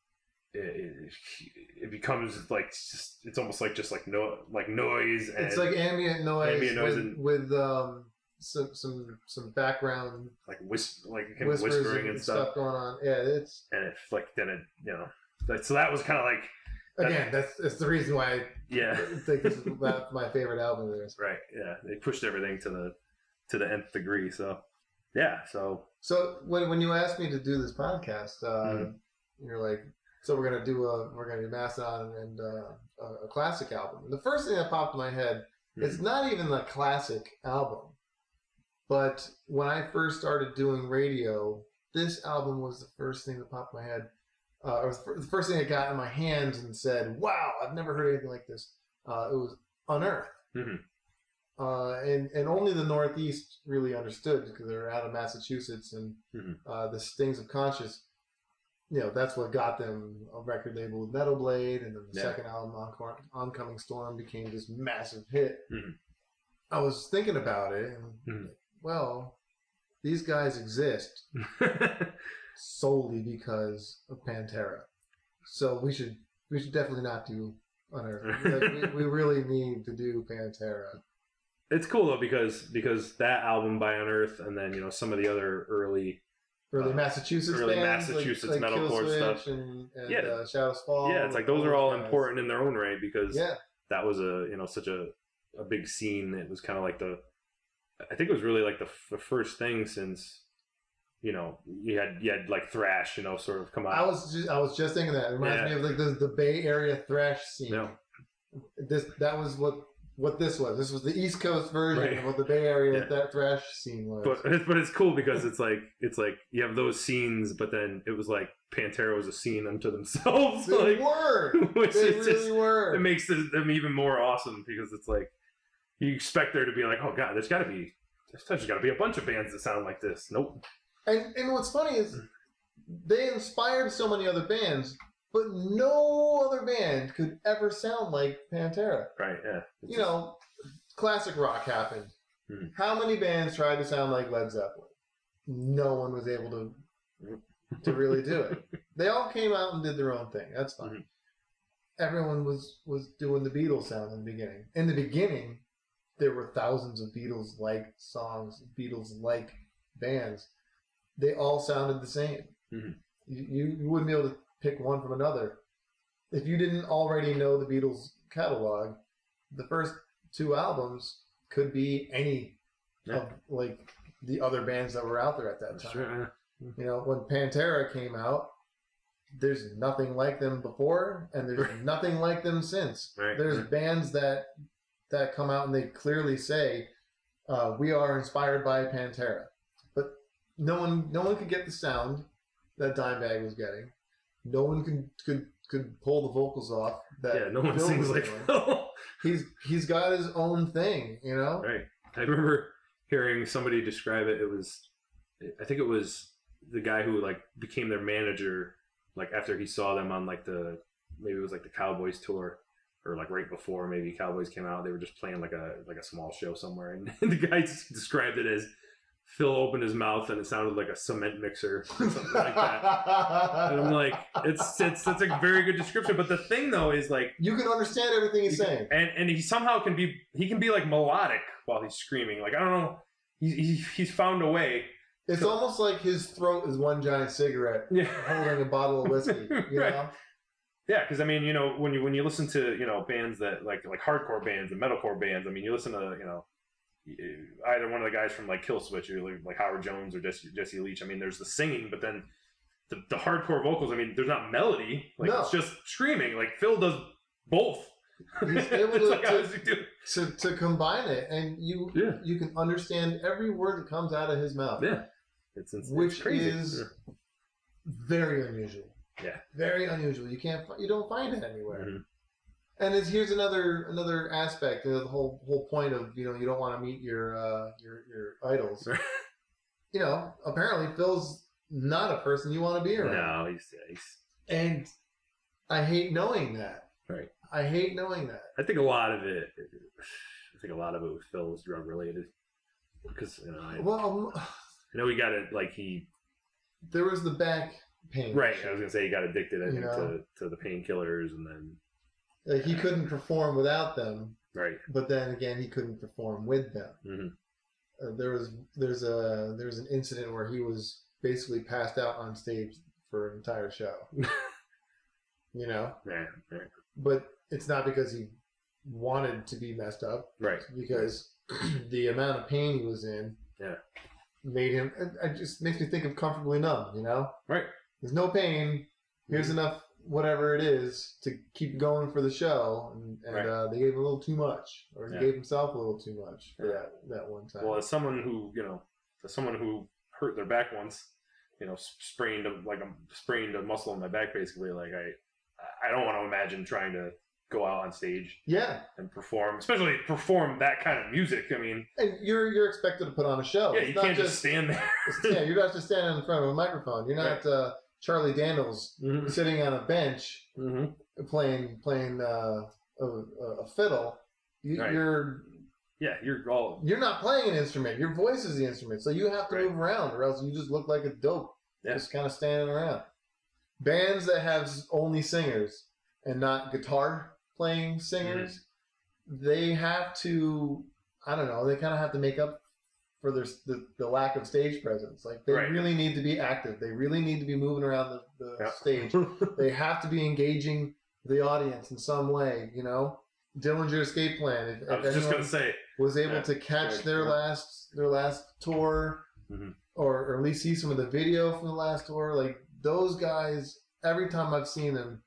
it becomes like it's almost like just like noise. And it's like ambient noise with some background like whispering and stuff going on. Yeah, it's so that was kind of like again that's the reason why I think this is my favorite album of theirs. Right. Yeah, they pushed everything to the nth degree. So yeah. So when you asked me to do this podcast, you're like, so we're gonna do Mastodon and a classic album. And the first thing that popped in my head, it's not even a classic album, but when I first started doing radio, this album was the first thing that popped in my head. Or the first thing I got in my hands and said, "Wow, I've never heard anything like this." It was Unearthed, and only the Northeast really understood because they're out of Massachusetts, and the Stings of Conscience. That's what got them a record label with Metal Blade, and then the second album, Oncoming Storm, became this massive hit. I was thinking about it, and well, these guys exist solely because of Pantera. So we should definitely not do Unearthed. Like, we really need to do Pantera. It's cool though because that album by Unearthed, and then some of the other early Massachusetts bands, like metalcore stuff, and Shadows Fall. Yeah, it's like those are all important in their own right because that was such a big scene. It was kind of like I think it was really like the first thing since you had like thrash sort of come out. I was just thinking that. It reminds me of like the Bay Area thrash scene. Yeah. That was what this was. This was the East Coast version of what the Bay Area that thrash scene was. But it's cool because it's like you have those scenes, but then it was like Pantera was a scene unto themselves. They were. They really were. It makes them even more awesome because it's like you expect there to be like, oh god, there's got to be a bunch of bands that sound like this. Nope. And what's funny is they inspired so many other bands, but no other band could ever sound like Pantera. Right, yeah. Classic rock happened. How many bands tried to sound like Led Zeppelin? No one was able to really do it. They all came out and did their own thing. That's fine. Everyone was doing the Beatles sound in the beginning. In the beginning, there were thousands of Beatles-like songs, Beatles-like bands. They all sounded the same. You wouldn't be able to pick one from another. If you didn't already know the Beatles catalog, the first two albums could be any of like the other bands that were out there at that time. Sure. When Pantera came out, there's nothing like them before, and there's nothing like them since. Right. There's bands that come out and they clearly say, we are inspired by Pantera. But no one could get the sound that Dimebag was getting. No one could pull the vocals off. No one sings like Phil. He's got his own thing, Right. I remember hearing somebody describe it, I think it was the guy who like became their manager, like after he saw them on like maybe it was like the Cowboys tour, or like right before maybe Cowboys came out. They were just playing like a small show somewhere, and the guy described it as Phil opened his mouth and it sounded like a cement mixer or something like that. And I'm like, that's a very good description. But the thing though is like you can understand everything he's saying, and he somehow can be like melodic while he's screaming. Like I don't know, he's found a way. It's almost like his throat is one giant cigarette holding a bottle of whiskey. You Right. know? Yeah, because I mean, you know, when you listen to bands that like hardcore bands and metalcore bands, I mean, you listen to either one of the guys from like Killswitch or like Howard Jones or Jesse Leach. I mean, there's the singing, but then the hardcore vocals. I mean, there's not melody. Like it's just screaming. Like Phil does both. He's able to combine it, and you can understand every word that comes out of his mouth. Yeah, it's which crazy. is very unusual. Yeah, very unusual. You don't find it anywhere. Mm-hmm. And here's another aspect of the whole point of you don't want to meet your idols. Apparently Phil's not a person you want to be around. No, he's and I hate knowing that. Right. I hate knowing that. I think a lot of it with Phil was drug related because I know he got it like there was the back pain. Right. I was gonna say he got addicted I think to the painkillers and then. Like he couldn't perform without them, right? But then again, he couldn't perform with them. Mm-hmm. There's an incident where he was basically passed out on stage for an entire show. Yeah. But it's not because he wanted to be messed up, right? It's because the amount of pain he was in, made him. It just makes me think of Comfortably Numb. Right? There's no pain. Here's enough. Whatever it is to keep going for the show, and they gave a little too much, or he gave himself a little too much for that one time. Well, as someone who hurt their back once, sprained a muscle in my back, basically, like I don't want to imagine trying to go out on stage, and perform, especially perform that kind of music. I mean, and you're expected to put on a show. Yeah, you can't just stand there. You're not just standing in front of a microphone. You're not. Charlie Daniels sitting on a bench playing a fiddle. You're not playing an instrument. Your voice is the instrument, so you have to move around, or else you just look like a dope, just kind of standing around. Bands that have only singers and not guitar playing singers, they have to. I don't know. They kind of have to make up for the lack of stage presence. Like they really need to be active. They really need to be moving around the stage. They have to be engaging the audience in some way. Dillinger Escape Plan. If I was just gonna say was able to catch their last tour, or at least see some of the video from the last tour. Like those guys, every time I've seen them,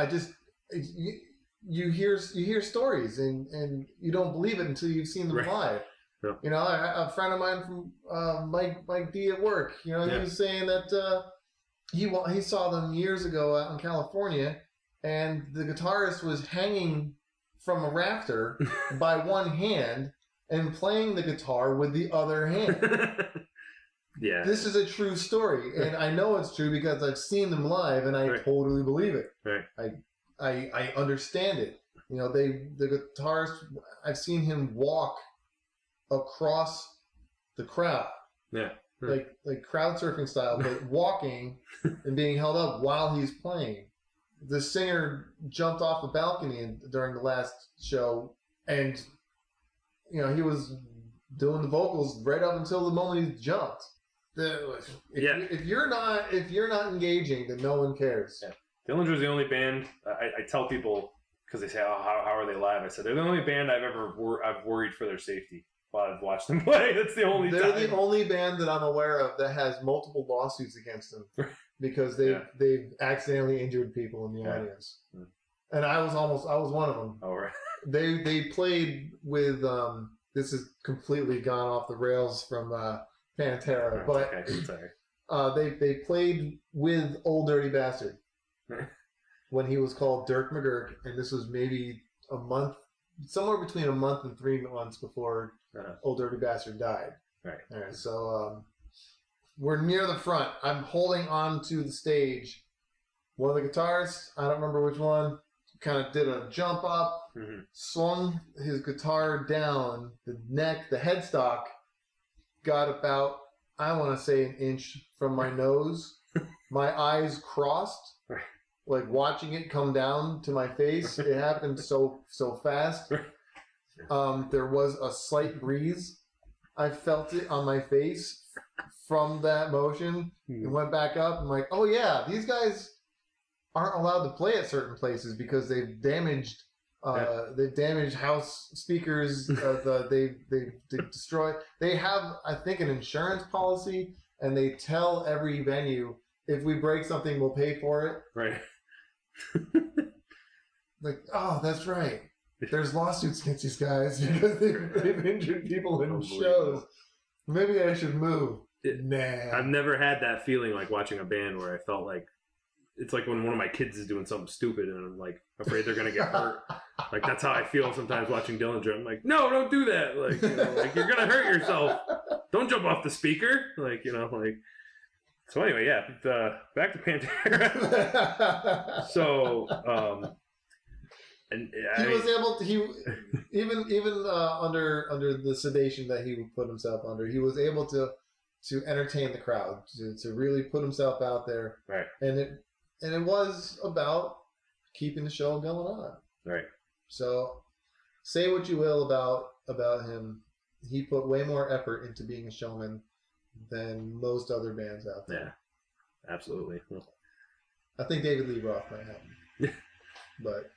you hear stories and you don't believe it until you've seen them live. Yeah. A friend of mine from Mike D at work, he was saying that he saw them years ago out in California, and the guitarist was hanging from a rafter by one hand and playing the guitar with the other hand. Yeah. This is a true story, and I know it's true because I've seen them live, and I totally believe it. Right. I understand it. The guitarist, I've seen him walk across the crowd, like crowd surfing style, but walking and being held up while he's playing. The singer jumped off the balcony during the last show, and he was doing the vocals right up until the moment he jumped. If you're not engaging, then no one cares. Yeah. Dillinger's the only band I tell people, because they say, "Oh, how are they live?" I said they're the only band I've worried for their safety while I've watched them play. That's the only. They're the only band that I'm aware of that has multiple lawsuits against them because they've accidentally injured people in the audience. Yeah. And I was one of them. Oh, right. They played with this has completely gone off the rails from Pantera, but they played with Old Dirty Bastard when he was called Dirk McGurk, and this was maybe somewhere between a month and 3 months before Old Dirty Bastard died. Right. All right. So we're near the front. I'm holding on to the stage. One of the guitarists, I don't remember which one, kind of did a jump up, swung his guitar down. The headstock got about, I want to say, an inch from my nose. My eyes crossed, like watching it come down to my face. It happened so fast. There was a slight breeze. I felt it on my face from that motion. It went back up. I'm like, oh yeah, these guys aren't allowed to play at certain places because they've damaged house speakers. They destroy. They have, I think, an insurance policy, and they tell every venue, if we break something, we'll pay for it. Right. Like, oh, that's right. There's lawsuits against these guys because they've injured people in shows. Maybe I should move. Nah. I've never had that feeling like watching a band where I felt like it's like when one of my kids is doing something stupid and I'm like afraid they're gonna get hurt. Like that's how I feel sometimes watching Dillinger. I'm like, no, don't do that. Like, like you're gonna hurt yourself. Don't jump off the speaker. Like, like. So anyway, yeah. Back to Pantera. So, and he was able to. Even under the sedation that he would put himself under, he was able to entertain the crowd, to really put himself out there. Right. And it was about keeping the show going on. Right. So, say what you will about him, he put way more effort into being a showman than most other bands out there. Yeah, absolutely. I think David Lee Roth might have him. But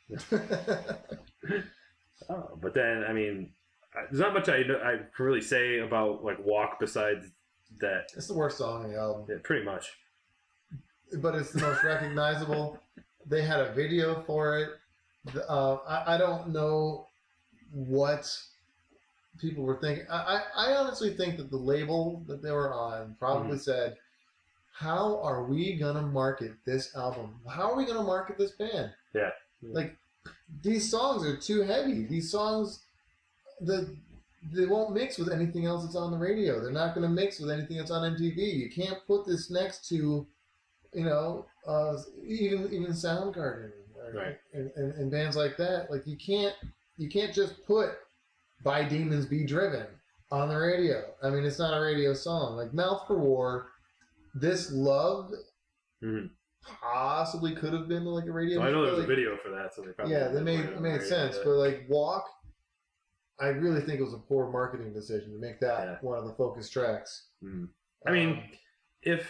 but then, I mean, there's not much I can really say about like Walk besides that. It's the worst song on the album. Yeah, pretty much. But it's the most recognizable. They had a video for it. I don't know what people were thinking. I honestly think that the label that they were on probably said, how are we going to market this album? How are we going to market this band? Yeah. Like, these songs are too heavy. These songs, they won't mix with anything else that's on the radio. They're not going to mix with anything that's on MTV. You can't put this next to, even Soundgarden, right? And bands like that. Like, you can't just put By Demons Be Driven on the radio. I mean, it's not a radio song. Like Mouth for War, This Love possibly could have been like a radio. Well, I know there's a video for that, so they probably they made sense. But like Walk, I really think it was a poor marketing decision to make that one of the focus tracks. I mean, if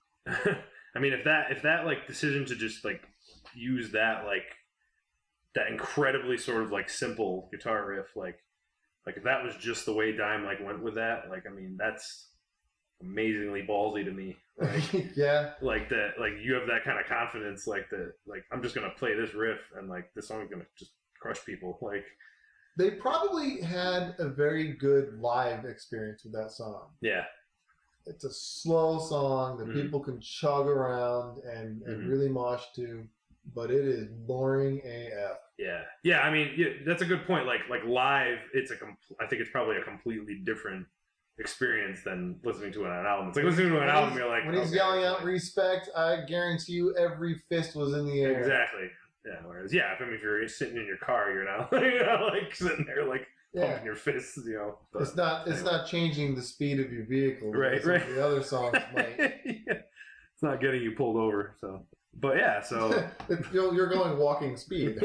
that like decision to just like use that like that incredibly sort of like simple guitar riff, like if that was just the way Dime like went with that, like I mean that's amazingly ballsy to me. Like, yeah. Like that, like you have that kind of confidence, like I'm just gonna play this riff and like this song is gonna just crush people. Like they probably had a very good live experience with that song. Yeah. It's a slow song that people can chug around and really mosh to, but it is boring AF. Yeah. Yeah, I mean, that's a good point. Like live, I think it's probably a completely different experience than listening to it on an album. It's like listening to an album, you're like... When he's yelling out respect, I guarantee you every fist was in the air. Exactly. Yeah, whereas, if you're sitting in your car, you're not, like, sitting there, like, pumping your fists, But, it's not changing the speed of your vehicle. Right. The other songs might. It's not getting you pulled over, so... But, yeah, so... you're going walking speed.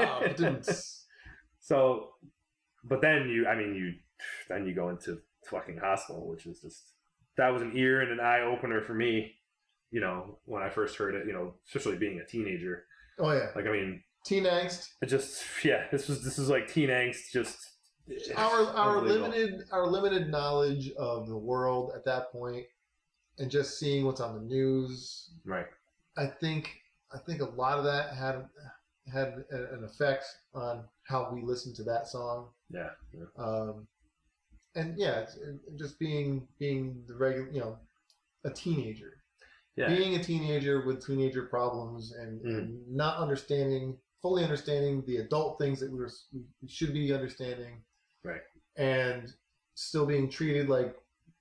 So, but then you go into fucking Hostile, which is just, that was an ear and an eye opener for me, when I first heard it, especially being a teenager. Oh yeah. Like, I mean, teen angst. It just, this is like teen angst, just our limited knowledge of the world at that point, and just seeing what's on the news. Right. I think a lot of that had an effect on how we listened to that song. Yeah. And just being the regular, a teenager. Yeah. Being a teenager with teenager problems and not fully understanding the adult things that we should be understanding. Right. And still being treated like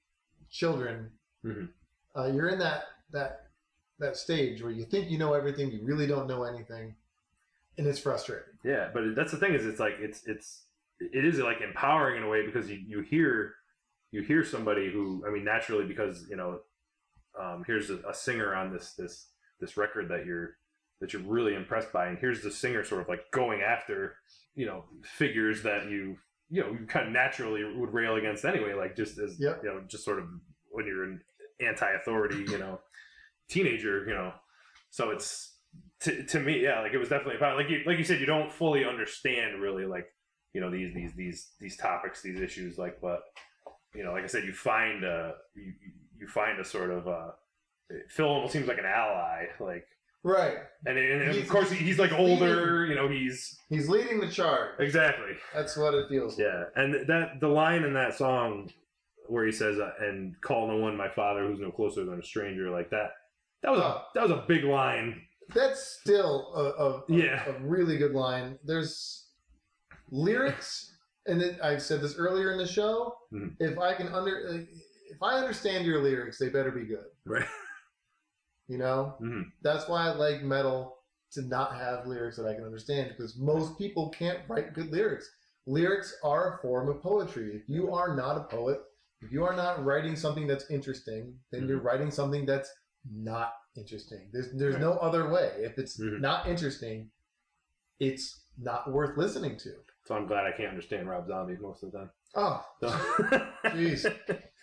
children, Mm-hmm. you're in that stage where you think you know everything, you really don't know anything, and it's frustrating. Yeah, but that's the thing is, it's like it is like empowering in a way because you hear somebody who, I mean, naturally, because here's a singer on this record that you're really impressed by, and here's the singer sort of like going after figures that you kind of naturally would rail against anyway, like just as just sort of when you're an anti-authority teenager, so it's to me, yeah, like it was definitely about like you said, you don't fully understand really like these topics, these issues, like, but like I said, you find a sort of Phil almost seems like an ally, like, right, and of course he's like older, he's leading the charge. Exactly, that's what it feels like. Yeah, and the line in that song where he says and call no one my father who's no closer than a stranger, like that was a big line. That's still a really good line. There's lyrics, and I've said this earlier in the show. Mm-hmm. If I understand your lyrics, they better be good. Right. Mm-hmm. That's why I like metal to not have lyrics that I can understand, because most people can't write good lyrics. Lyrics are a form of poetry. If you are not a poet, if you are not writing something that's interesting, then you're writing something that's not interesting. There's no other way. If it's not interesting, it's not worth listening to. So I'm glad I can't understand Rob Zombie most of the time. Oh, jeez.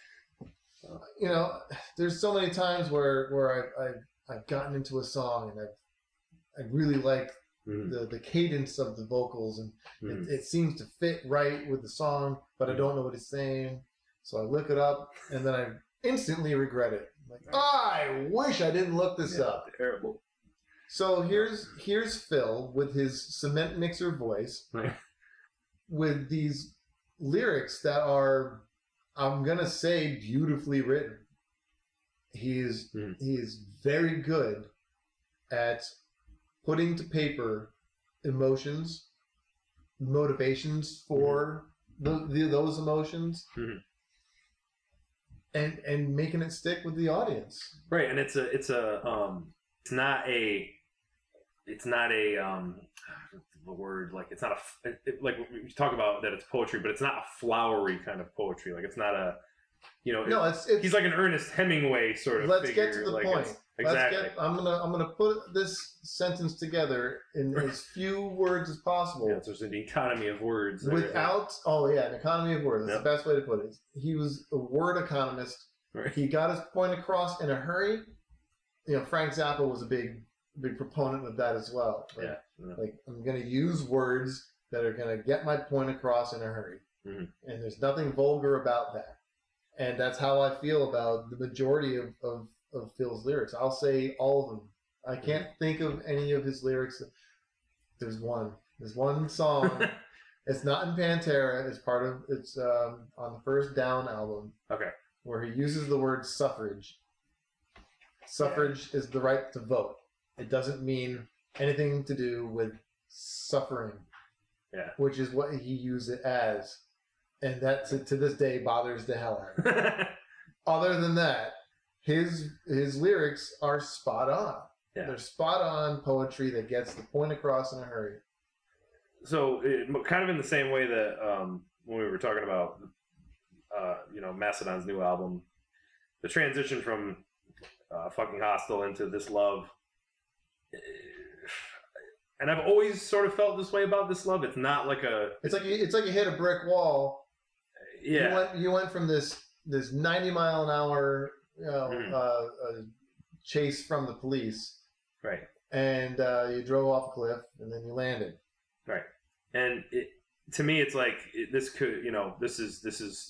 There's so many times where I've gotten into a song and I really like the cadence of the vocals, and it seems to fit right with the song, but I don't know what it's saying. So I look it up, and then I instantly regret it. Like, I wish I didn't look this up. Terrible. So here's Phil with his cement mixer voice, with these lyrics that are, I'm gonna say, beautifully written. He is very good at putting to paper emotions, motivations for those emotions, and making it stick with the audience. Right, and it's not a the word, like, it's not like we talk about that it's poetry, but it's not a flowery kind of poetry. Like, it's not a no, it's he's like an Ernest Hemingway sort of let's figure. Get to the like, point. Exactly. I'm gonna put this sentence together in as few words as possible. Yeah, so there's an economy of words. Without an economy of words. That's the best way to put it. He was a word economist. Right. He got his point across in a hurry. Frank Zappa was a big proponent of that as well. Like, I'm going to use words that are going to get my point across in a hurry. Mm-hmm. And there's nothing vulgar about that. And that's how I feel about the majority of Phil's lyrics. I'll say all of them. I can't think of any of his lyrics. There's one song. It's not in Pantera. It's on the first Down album. Okay. Where he uses the word suffrage. Suffrage is the right to vote. It doesn't mean anything to do with suffering. Yeah. Which is what he used it as. And that to this day bothers the hell out of me. Other than that, his lyrics are spot on. Yeah. They're spot on poetry that gets the point across in a hurry. So, kind of in the same way that when we were talking about Mastodon's new album, the transition from Fucking Hostile into This Love, and I've always sort of felt this way about This Love. It's not like it's like you hit a brick wall. Yeah. You went from this 90 mile an hour chase from the police, right? And you drove off a cliff, and then you landed, right? And to me, it's like this could, this is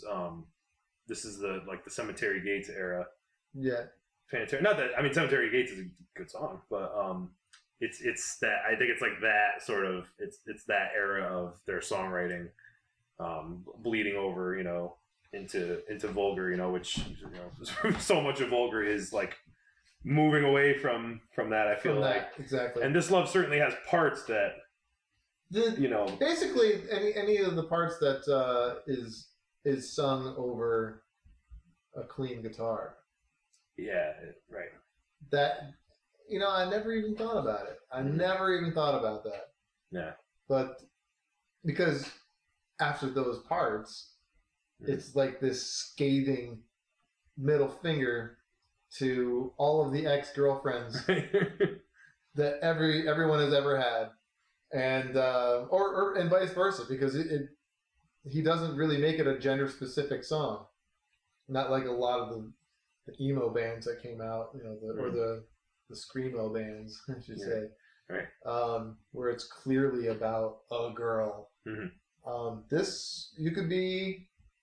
the like the Cemetery Gates era. Yeah. Not that, I mean, Cemetery Gates is a good song, but it's that, I think it's like that sort of, it's that era of their songwriting bleeding over, into Vulgar, which so much of Vulgar is like moving away from that, I feel like. Exactly. And This Love certainly has parts that basically any of the parts that is sung over a clean guitar. Yeah, right. That, I never even thought about it. I never even thought about that. Yeah. But because after those parts, it's like this scathing middle finger to all of the ex-girlfriends that everyone has ever had, and and vice versa, because he doesn't really make it a gender-specific song, not like a lot of the emo bands that came out, or the screamo bands, I should say, right? Where it's clearly about a girl. This you could be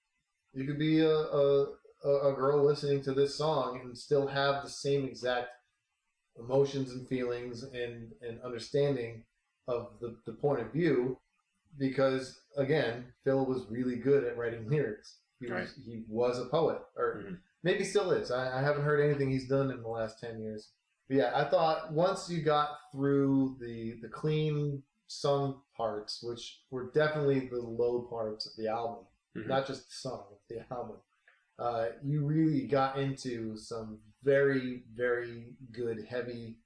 a girl listening to this song and still have the same exact emotions and feelings and understanding of the point of view, because again, Phil was really good at writing lyrics. He was a poet, or maybe still is. I haven't heard anything he's done in the last 10 years. But yeah, I thought once you got through the clean sung parts, which were definitely the low parts of the album, not just the song, the album, you really got into some very, very good, heavy,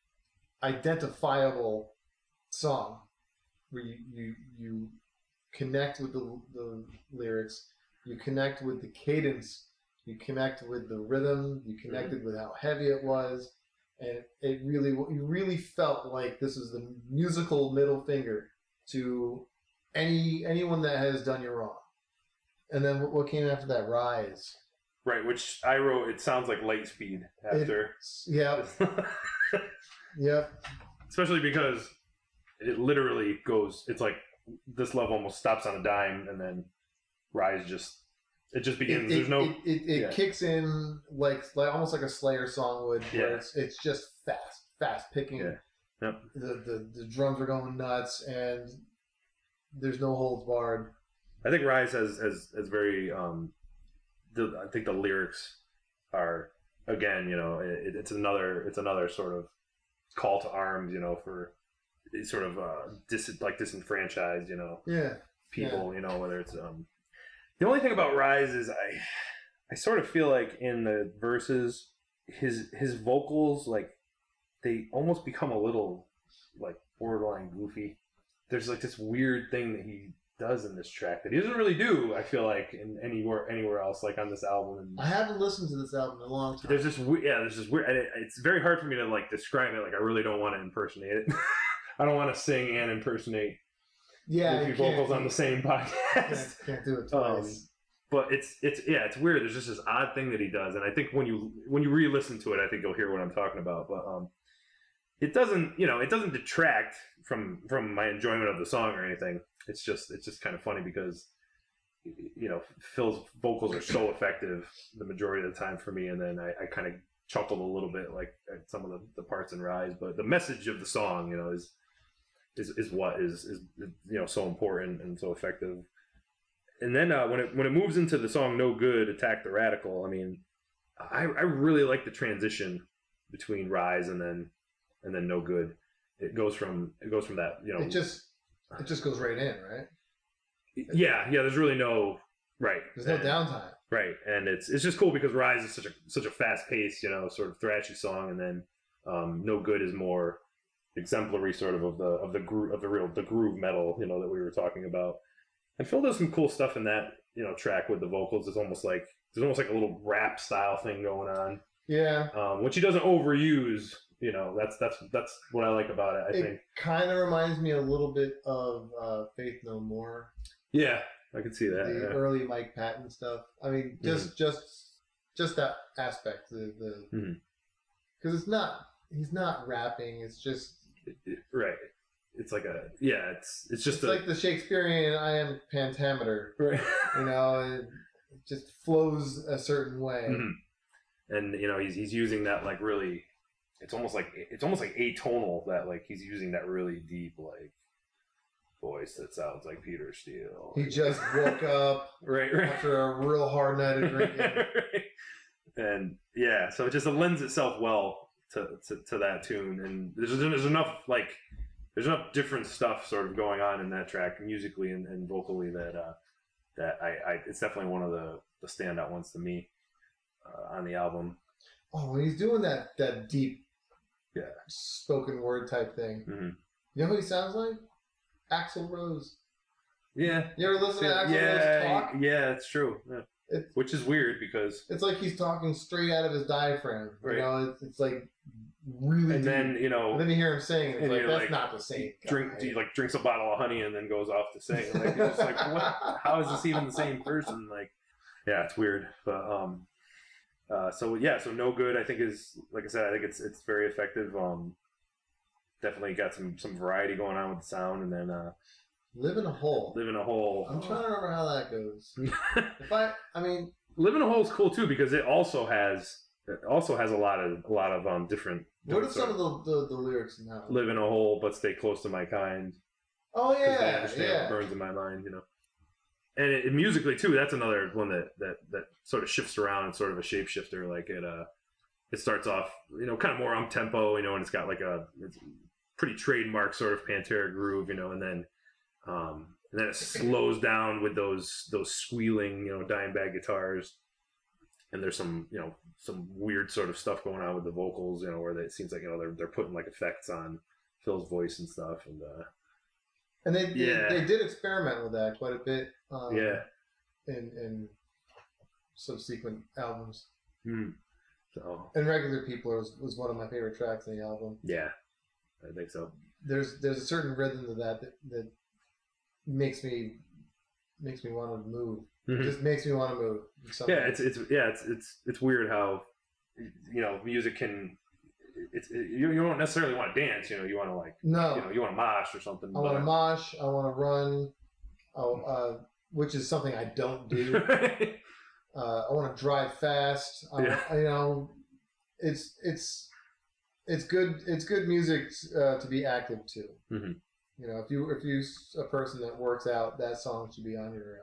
identifiable song where you connect with the lyrics, you connect with the cadence, you connect with the rhythm, you connected with how heavy it was, and you really felt like this is the musical middle finger to anyone that has done you wrong. And then what came after that? Rise. Right, which I wrote, it sounds like Lightspeed after. Yep. Yep. Especially because it literally goes, it's like this level almost stops on a dime, and then Rise just begins. It kicks in like almost like a Slayer song would, where it's just fast picking. Yeah. Yep. The drums are going nuts, and there's no holds barred. I think Rise has very. I think the lyrics are, again, it's another sort of call to arms, for sort of disenfranchised, people, whether it's the only thing about Rise is I sort of feel like in the verses his vocals, like, they almost become a little like borderline goofy. There's like this weird thing that he does in this track that he doesn't really do, I feel like, in anywhere else, like on this album. And I haven't listened to this album in a long time. There's this weird. It's very hard for me to like describe it. Like, I really don't want to impersonate it. I don't want to sing and impersonate. Yeah, vocals on the same podcast. Can't do it twice. But it's weird. There's just this odd thing that he does, and I think when you re-listen to it, I think you'll hear what I'm talking about. But it doesn't detract from my enjoyment of the song or anything. It's just kind of funny because Phil's vocals are so effective the majority of the time for me, and then I kind of chuckled a little bit like at some of the parts in Rise. But the message of the song, is what is so important and so effective. And then when it moves into the song "No Good," "Attack the Radical," I mean, I really like the transition between Rise and then "No Good." It goes from that, It just goes right in, right? Yeah. There's really no right. There's no downtime. Right, and it's just cool because Rise is such a fast paced, sort of thrashy song, and then "No Good" is more exemplary, sort of the groove metal, that we were talking about. And Phil does some cool stuff in that, track with the vocals. There's almost like a little rap style thing going on. Yeah. Which he doesn't overuse. That's what I like about it. I think it kind of reminds me a little bit of Faith No More. Yeah, I can see that. The early Mike Patton stuff. I mean, just that aspect. Because he's not rapping. It's just right. It's like it's just like the Shakespearean "I am pentameter." Right. It just flows a certain way. Mm-hmm. And he's using that like really. It's almost like atonal, that like he's using that really deep like voice that sounds like Peter Steele. He just woke up right after a real hard night of drinking. Right. And so it just lends itself well to that tune, and there's enough different stuff sort of going on in that track musically and vocally that I it's definitely one of the standout ones to me. on the album. Oh, when he's doing that deep, Yeah. spoken word type thing. Mm-hmm. You know who he sounds like? Axl Rose. Yeah. You ever listen to Axl Rose talk? Yeah, it's true. Yeah. Which is weird because it's like he's talking straight out of his diaphragm. Right. You know, it's like really. And deep. then and then you hear him saying, it's and like you're that's like, not the same. He drinks a bottle of honey and then goes off to sing. Like, you're just like, what? How is this even the same person? Like, yeah, it's weird. But so No Good, I think, is, like I said, I think it's very effective. Definitely got some variety going on with the sound, and then Live in a Hole. I'm trying to remember how that goes. Live in a Hole is cool too because it also has a lot of different. What are some of the lyrics now? Live in a hole, but stay close to my kind. Oh yeah, I understand what burns in my mind, you know. And it musically too, that's another one that sort of shifts around. It's sort of a shapeshifter. Like it starts off, you know, kind of more up tempo, you know, and it's got like it's pretty trademark sort of Pantera groove, you know, and then it slows down with those squealing, you know, Dimebag guitars, and there's some weird sort of stuff going on with the vocals, you know, where it seems like, you know, they're putting like effects on Phil's voice and stuff, and they did experiment with that quite a bit. In subsequent albums. So, and Regular People was one of my favorite tracks in the album. Yeah, I think so. There's a certain rhythm to that makes me want to move. Mm-hmm. It just makes me want to move. Yeah, it's weird how, you know, music can. You don't necessarily want to dance. You know, you want to you want to mosh or something. I want to mosh. I want to run. Which is something I don't do. I want to drive fast. You know, it's good. It's good music to be active to. Mm-hmm. You know, if you a person that works out, that song should be on your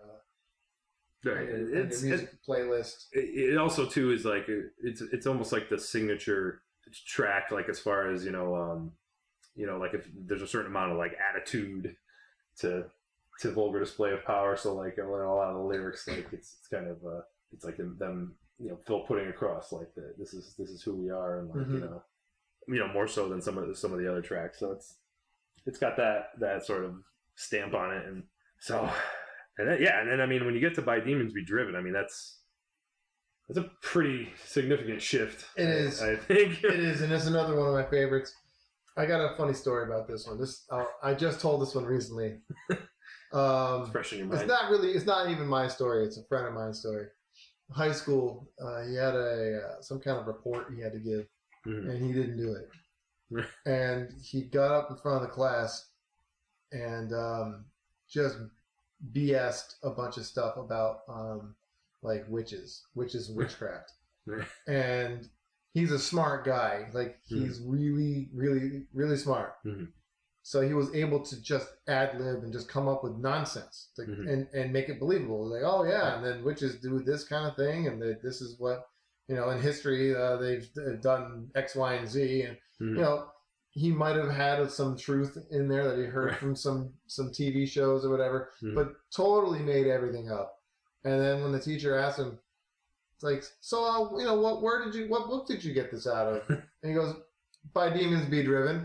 music playlist. It also too is like it's almost like the signature track. Like as far as you know, like if there's a certain amount of like attitude to Vulgar Display of Power, so like a lot of the lyrics, like it's kind of it's like them, you know, Phil putting across like this is who we are, and like you know more so than some of the other tracks. So it's got that sort of stamp on it, and so and then I mean when you get to By Demons Be Driven, I mean that's a pretty significant shift. It is. I think it is, and it's another one of my favorites. I got a funny story about this one. I just told this one recently. It's fresh in your mind. It's not even my story. It's a friend of mine's story. High school, he had some kind of report he had to give, and he didn't do it. And he got up in front of the class and just BS'd a bunch of stuff about like witches and witchcraft. And he's a smart guy. Like he's really, really, really smart. So he was able to just ad lib and just come up with nonsense and make it believable. Like, oh yeah, and then witches do this kind of thing, and this is what, you know, in history they've done X, Y, and Z, and you know, he might have had some truth in there that he heard from some TV shows or whatever, but totally made everything up. And then when the teacher asked him, it's like, so you know, what book did you get this out of? And he goes, By Demons Be Driven.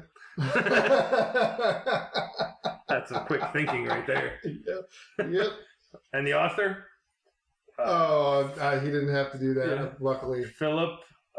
That's some quick thinking right there. Yep. And the author? He didn't have to do that, luckily. Philip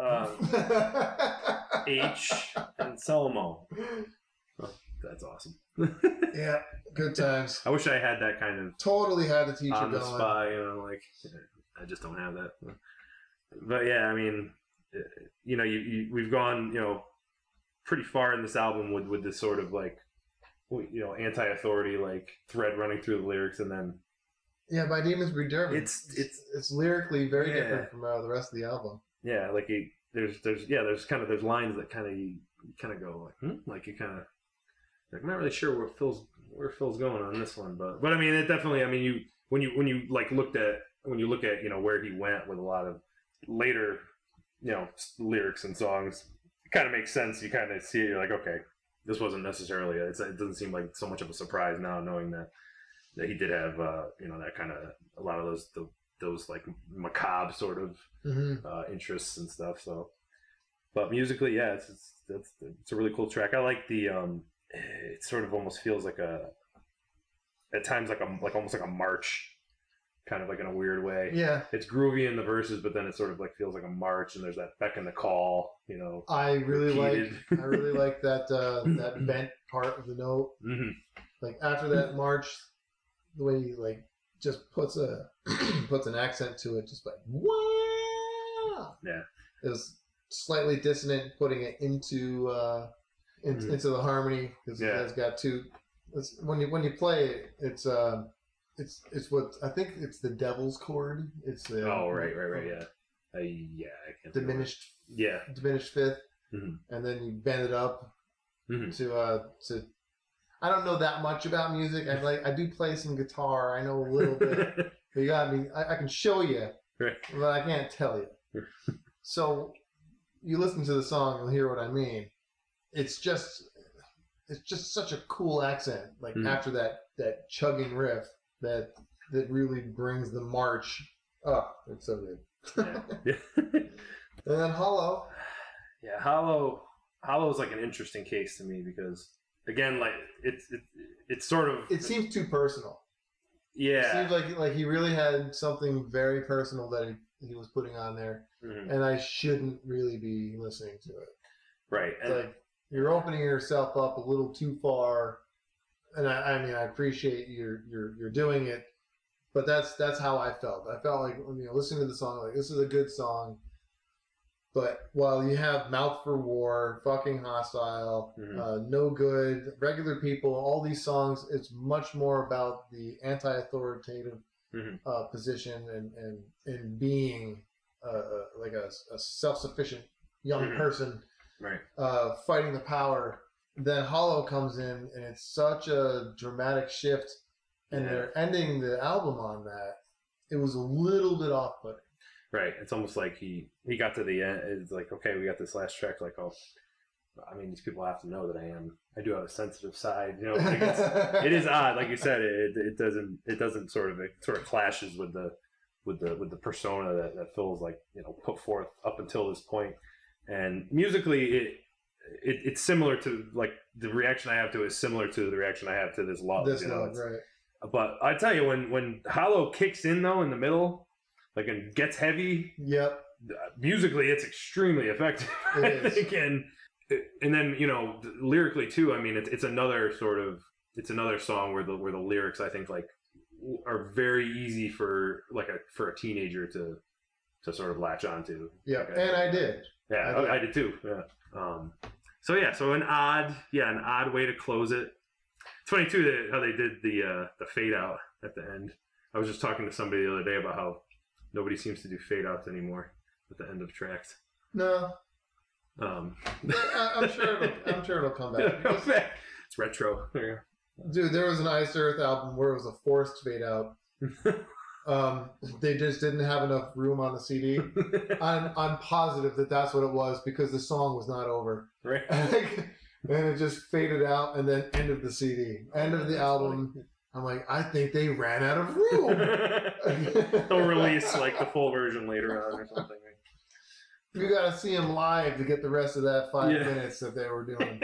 H. Anselmo. Oh, that's awesome. Yeah, good times. I wish I had that kind of totally had the teacher on the going. spy, you know, like I just don't have that. But yeah, I mean, you know, we've gone, you know, pretty far in this album with this sort of like, you know, anti-authority like thread running through the lyrics, and then By Demons Be Driven. It's lyrically very different from the rest of the album. Yeah, like there's lines that kind of go like like you kind of like, I'm not really sure where Phil's going on this one, but I mean it definitely, I mean when you look at you know where he went with a lot of later, you know, lyrics and songs, it kind of makes sense. You kind of see it, you're like, okay, this wasn't necessarily it doesn't seem like so much of a surprise now, knowing that he did have you know, that kind of a lot of those those like macabre sort of interests and stuff. So, but musically, yeah, it's a really cool track. I like the it sort of almost feels like at times like almost like a march, kind of like in a weird way. Yeah, it's groovy in the verses, but then it sort of like feels like a march, and there's that beck and the call. I really repeated. like that that bent part of the note. Mm-hmm. Like after that march, the way he like just puts an accent to it, just like wow. Yeah, it was slightly dissonant, putting it into into the harmony because it's got two. When you play it, it's what I think it's the devil's chord. It's the right, yeah. I can't diminished fifth, and then you bend it up to. I don't know that much about music. I do play some guitar. I know a little bit. But you got me. I can show you, right, but I can't tell you. So you listen to the song, you'll hear what I mean. It's just such a cool accent. Like after that chugging riff that really brings the march up. It's so good. Yeah. And then Hollow. Yeah, Hollow is like an interesting case to me because again, like it's sort of it seems too personal. Yeah, it seems like he really had something very personal that he was putting on there, and I shouldn't really be listening to it. Right, and like you're opening yourself up a little too far, and I mean I appreciate you're doing it, but that's how I felt. I felt like listening to the song, like this is a good song. But while you have Mouth for War, Fucking Hostile, No Good, Regular People, all these songs, it's much more about the anti-authoritative position and being like a self-sufficient young person, right? Fighting the power. Then Hollow comes in, and it's such a dramatic shift, and they're ending the album on that. It was a little bit off-putting. Right. It's almost like he got to the end. It's like, okay, we got this last track. Like, oh, I mean, these people have to know that I do have a sensitive side. Like it is odd. Like you said, it doesn't sort of clashes with the persona that Phil's like, put forth up until this point. And musically, it's similar to like the reaction I have to it is similar to the reaction I have to this love. Right. But I tell you, when Hollow kicks in though in the middle. Like and gets heavy. Yep. Musically, it's extremely effective. I think, and then lyrically too. I mean, it's another song where the lyrics I think like are very easy for a teenager to sort of latch onto. Yeah, like I did. Yeah, I did too. Yeah. So an odd way to close it. It's funny too how they did the fade out at the end. I was just talking to somebody the other day about how nobody seems to do fade outs anymore at the end of tracks. No. I'm sure it'll come back. It's retro. Dude, there was an Iced Earth album where it was a forced fade out. They just didn't have enough room on the CD. I'm positive that's what it was because the song was not over. Right. And it just faded out and then end of the CD. End of the album. Funny. I'm like, I think they ran out of room. They'll release like the full version later on or something. You got to see them live to get the rest of that 5 minutes that they were doing.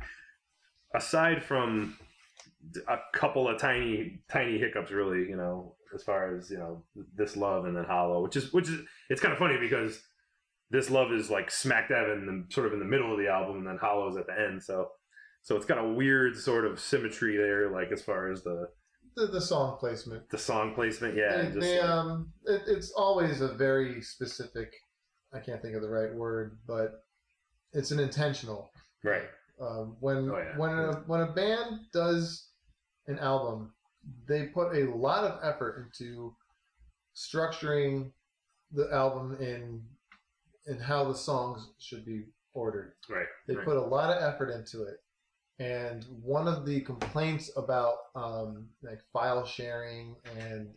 Aside from a couple of tiny hiccups, really, as far as This Love and then Hollow, which is it's kind of funny because This Love is like smack dab in the middle of the album, and then Hollow's at the end, so it's got a weird sort of symmetry there, like as far as the song placement. The song placement, yeah. It's always a very specific. I can't think of the right word, but it's an intentional. Right. When a band does an album, they put a lot of effort into structuring the album in how the songs should be ordered. Right. They put a lot of effort into it. And one of the complaints about like file sharing and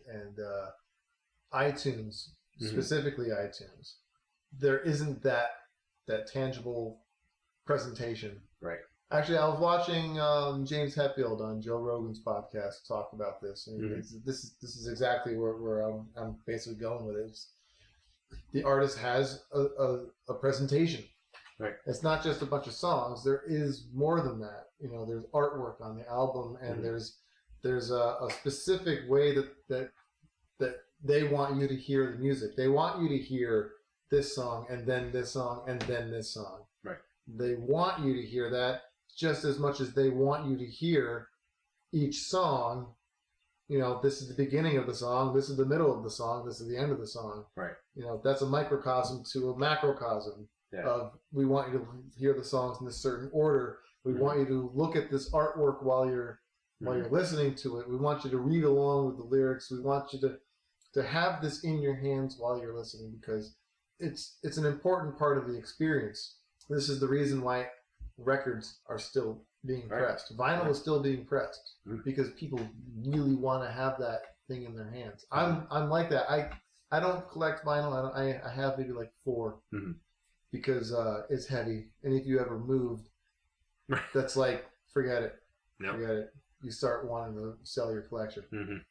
iTunes, specifically iTunes, there isn't that tangible presentation. Right. Actually, I was watching James Hetfield on Joe Rogan's podcast talk about this, and this is exactly where I'm basically going with it. The artist has a presentation. Right. It's not just a bunch of songs. There is more than that. There's artwork on the album, and there's a specific way that they want you to hear the music. They want you to hear this song, and then this song, and then this song. Right. They want you to hear that just as much as they want you to hear each song. This is the beginning of the song, this is the middle of the song, this is the end of the song. Right. That's a microcosm to a macrocosm of, we want you to hear the songs in this certain order. We want you to look at this artwork while you're listening to it. We want you to read along with the lyrics. We want you to have this in your hands while you're listening, because it's an important part of the experience. This is the reason why records are still being pressed. Vinyl is still being pressed because people really want to have that thing in their hands. I'm like that. I don't collect vinyl. I have maybe like 4 because it's heavy, and if you ever moved, that's like, forget it. Yep. Forget it. You start wanting to sell your collection.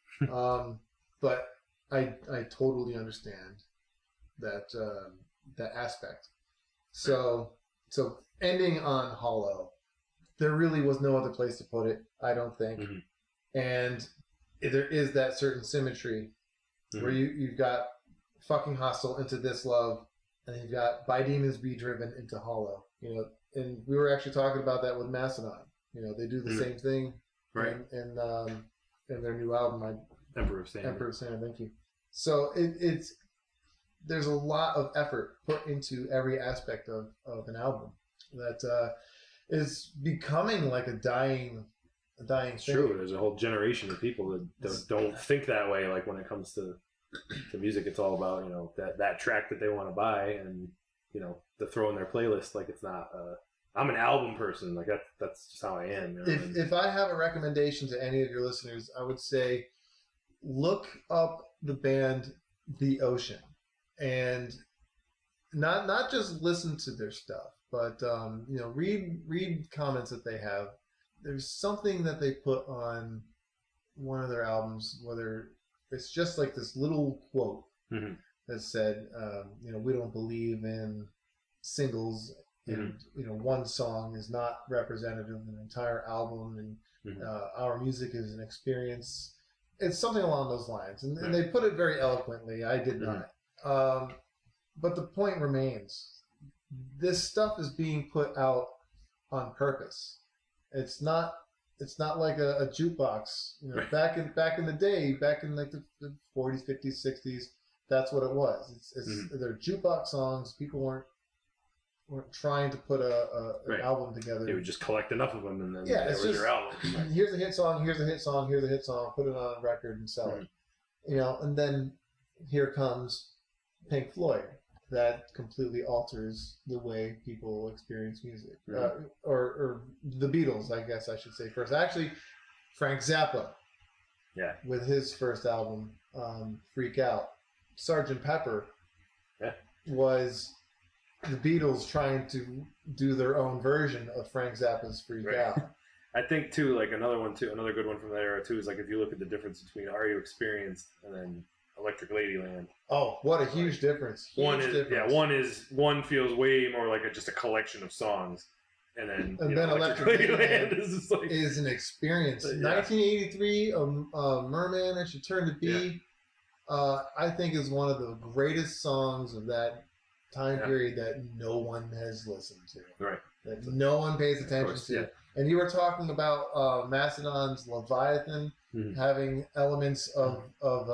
But I totally understand that that aspect. So ending on Hollow, there really was no other place to put it, I don't think. And there is that certain symmetry where you've got Fucking Hostile into This Love, and you've got By Demons Be Driven into Hollow. And we were actually talking about that with Mastodon. They do the same thing in their new album, Emperor of Sand. Emperor of Sand, thank you. So there's a lot of effort put into every aspect of an album that is becoming like a dying thing. True. There's a whole generation of people that don't think that way. Like when it comes to music, it's all about that track that they want to buy and to throw in their playlist. Like it's not. I'm an album person. Like that's just how I am. If I have a recommendation to any of your listeners, I would say look up the band The Ocean, and not just listen to their stuff, but read comments that they have. There's something that they put on one of their albums, whether it's just like this little quote that said, we don't believe in singles, and one song is not representative of an entire album, and our music is an experience. It's something along those lines, and they put it very eloquently. I did not. But the point remains. This stuff is being put out on purpose. It's not like a jukebox. Back in the day, back in like the 40s, 50s, 60s, that's what it was. They're jukebox songs. People weren't trying to put an album together. They would just collect enough of them, and then it's just your album. Here's a hit song. Here's a hit song. Here's a hit song. Put it on a record and sell it. And then here comes Pink Floyd. That completely alters the way people experience music. Or the Beatles, I guess I should say first. Actually, Frank Zappa. Yeah. With his first album, Freak Out. Sgt. Pepper was the Beatles trying to do their own version of Frank Zappa's Freak Out. I think too, like another good one from that era too, is like if you look at the difference between Are You Experienced and then Electric Ladyland. Oh, what a huge difference! One feels way more like just a collection of songs, and then Electric Ladyland is an experience. 1983, Merman and She Turned to Be, I think is one of the greatest songs of that time period that no one has listened to. Right. That no one pays attention to. Yeah. And you were talking about Mastodon's Leviathan having elements of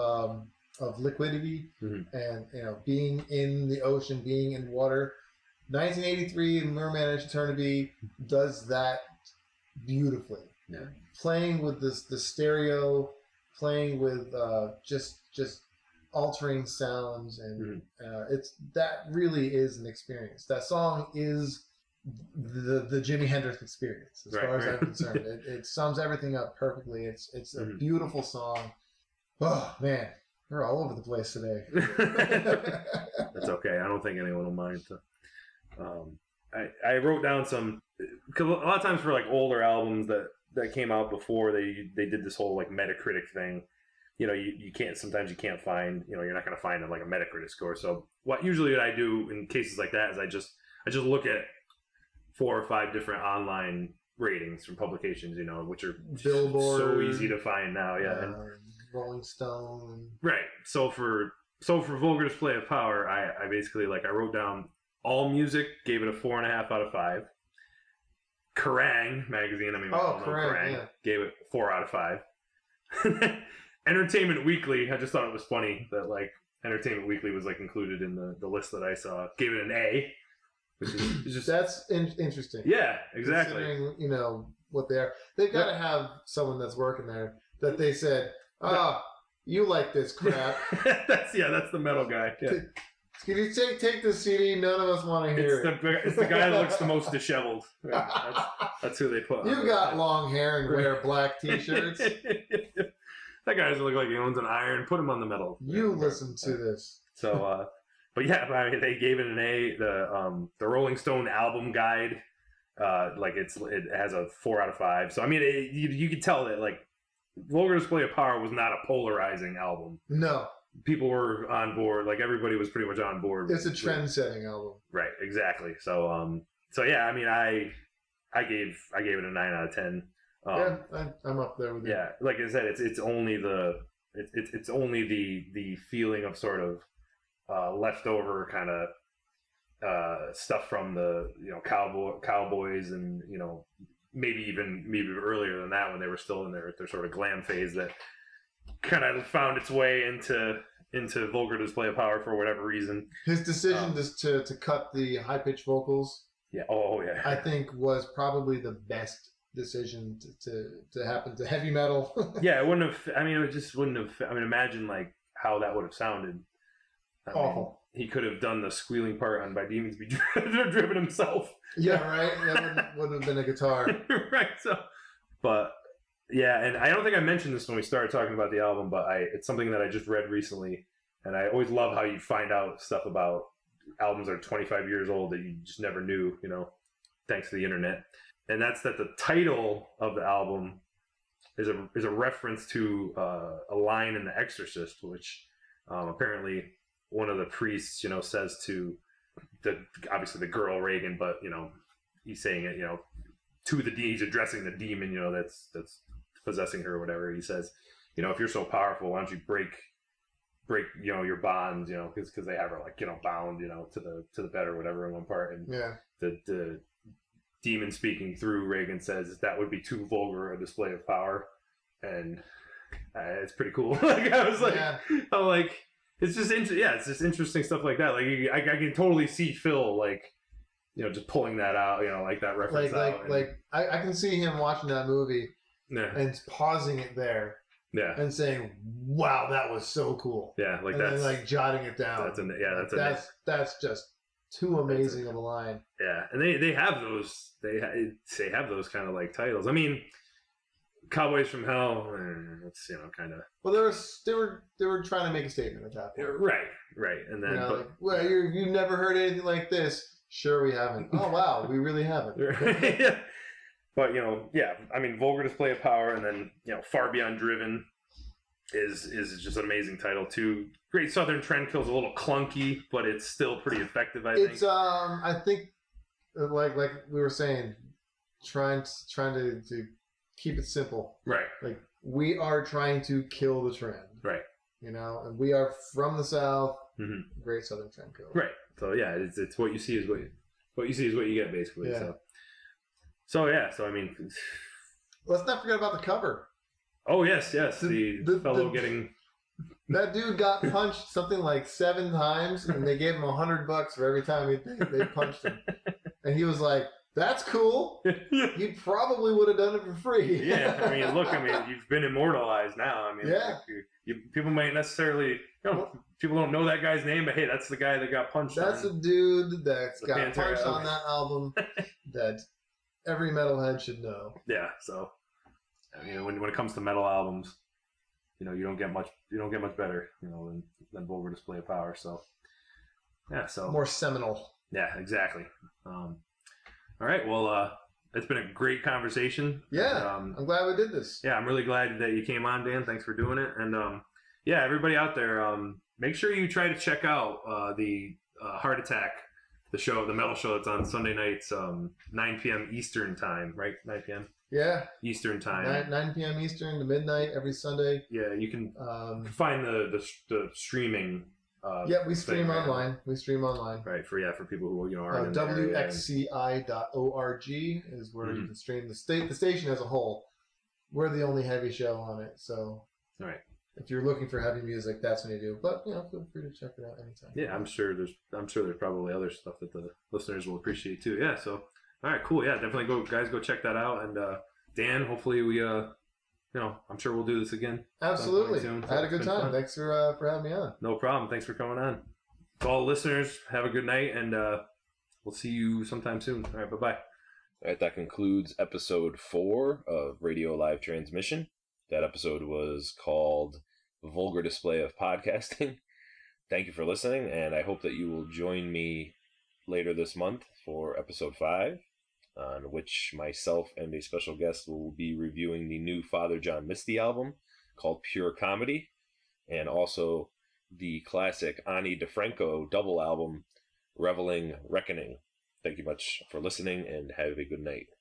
liquidity and being in the ocean, being in water. 1983 Merman and She Turned to Be does that beautifully. Yeah. Playing with the stereo, playing with just altering sounds, and that really is an experience. That song is the Jimi Hendrix experience, as far as I'm concerned. It sums everything up perfectly. It's a beautiful song. Oh man, we're all over the place today. That's okay. I don't think anyone will mind. I wrote down some, because a lot of times for like older albums that came out before they did this whole like Metacritic thing. You can't, sometimes you can't find, you're not going to find like a Metacritic score. So what I do in cases like that is I just look at 4 or 5 different online ratings from publications, which are Billboard, so easy to find now. Yeah. And Rolling Stone. right. So for Vulgar Display of Power, I basically I wrote down All Music, gave it a 4.5 out of 5. Kerrang! Magazine, Kerrang! Yeah. Gave it 4 out of 5. Entertainment Weekly, I just thought it was funny that Entertainment Weekly was included in the list that I saw. Gave it an A, which is just that's interesting. Yeah, exactly. Considering what they are, they've got to have someone that's working there that they said, you like this crap. that's the metal guy. Yeah. Can you take this CD? None of us want to hear it. It's the guy that looks the most disheveled. Right? That's who they put. You've got long hair and wear black T-shirts. That guy doesn't look like he owns an iron. Put him on the metal. You listen to this. So, but yeah, they gave it an A. The Rolling Stone album guide, it has a 4 out of 5. So you could tell that Vulgar Display of Power was not a polarizing album. No. People were on board. Everybody was pretty much on board. It's a trend-setting album. Right. Exactly. So, yeah. I gave it a 9 out of 10. Yeah, I'm up there with you. Yeah, like I said, it's only the feeling of sort of leftover kind of stuff from the Cowboys and maybe earlier than that when they were still in their sort of glam phase that kind of found its way into Vulgar Display of Power for whatever reason. His decision to cut the high pitched vocals, yeah, oh yeah, I think was probably the best decision to happen to heavy metal. Yeah, it wouldn't have. It just wouldn't have. Imagine how that would have sounded. Awful. He could have done the squealing part on "By Demons Be Driven" himself. Yeah, right. That wouldn't have been a guitar. Right. So, but yeah, and I don't think I mentioned this when we started talking about the album, but it's something that I just read recently, and I always love how you find out stuff about albums that are 25 years old that you just never knew. Thanks to the internet. And that's that the title of the album is a reference to a line in The Exorcist, which apparently one of the priests, says to obviously the girl Regan, but he's saying it, he's addressing the demon, that's possessing her or whatever. He says, if you're so powerful, why don't you break your bonds, because they have her bound, to the bed or whatever in one part, and yeah, the demon speaking through Regan says that would be too vulgar a display of power, and it's pretty cool. I was yeah. I'm like, it's just it's just interesting stuff like that. I can totally see Phil just pulling that out, that reference out. I can see him watching that movie, yeah, and pausing it there, yeah, and saying, "Wow, that was so cool." Yeah, and then jotting it down. That's just too amazing of a line. Yeah, and they have those. They have those kind of titles. Cowboys from Hell. It's kind of. Well, they were trying to make a statement at that point. Right, and then you've never heard anything like this. Sure, we haven't. Oh wow, we really haven't. Yeah. But Vulgar Display of Power, and then Far Beyond Driven is just an amazing title too. Great Southern Trendkill's a little clunky, but it's still pretty effective. I think. I think like we were saying, trying to keep it simple. Right. We are trying to kill the trend. Right. And we are from the South. Mm-hmm. Great Southern Trendkill. Right. So yeah, it's what you see is what you get basically. Yeah. So let's not forget about the cover. Oh yes, the fellow getting. That dude got punched something like 7 times, and they gave him $100 for every time they punched him. And he was like, "That's cool." He probably would have done it for free. Yeah, you've been immortalized now. Yeah. People might necessarily, people don't know that guy's name, but hey, that's the guy that got punched. That's a dude that's got punched on that album that every metalhead should know. Yeah. So, when it comes to metal albums, you don't get much better, than Vulgar Display of Power. So, yeah. So more seminal. Yeah, exactly. All right. Well, it's been a great conversation. Yeah, And, I'm glad we did this. yeah, I'm really glad that you came on, Dan. Thanks for doing it. And yeah, everybody out there, make sure you try to check out the Heart Attack, the metal show that's on Sunday nights, 9 p.m. Eastern time, right? 9 p.m. Yeah, Eastern time. 9 p.m. Eastern to midnight every Sunday. Yeah, you can find the streaming. Yeah, we stream thing, right? online. We stream online. Right, for people who aren't in the area. WXCI.org is where you can stream the station as a whole. We're the only heavy show on it, so all right. If you're looking for heavy music, that's when you do. But feel free to check it out anytime. Yeah, I'm sure there's probably other stuff that the listeners will appreciate too. Yeah, so all right, cool. Yeah, definitely go check that out. And Dan, hopefully we I'm sure we'll do this again. Absolutely. Soon. I had a good time. Fun. Thanks for having me on. No problem. Thanks for coming on. To all the listeners, have a good night, and we'll see you sometime soon. All right, bye-bye. All right, that concludes episode 4 of Radio Live Transmission. That episode was called Vulgar Display of Podcasting. Thank you for listening, and I hope that you will join me later this month for episode 5, on which myself and a special guest will be reviewing the new Father John Misty album called Pure Comedy, and also the classic Ani DeFranco double album, Reveling Reckoning. Thank you much for listening, and have a good night.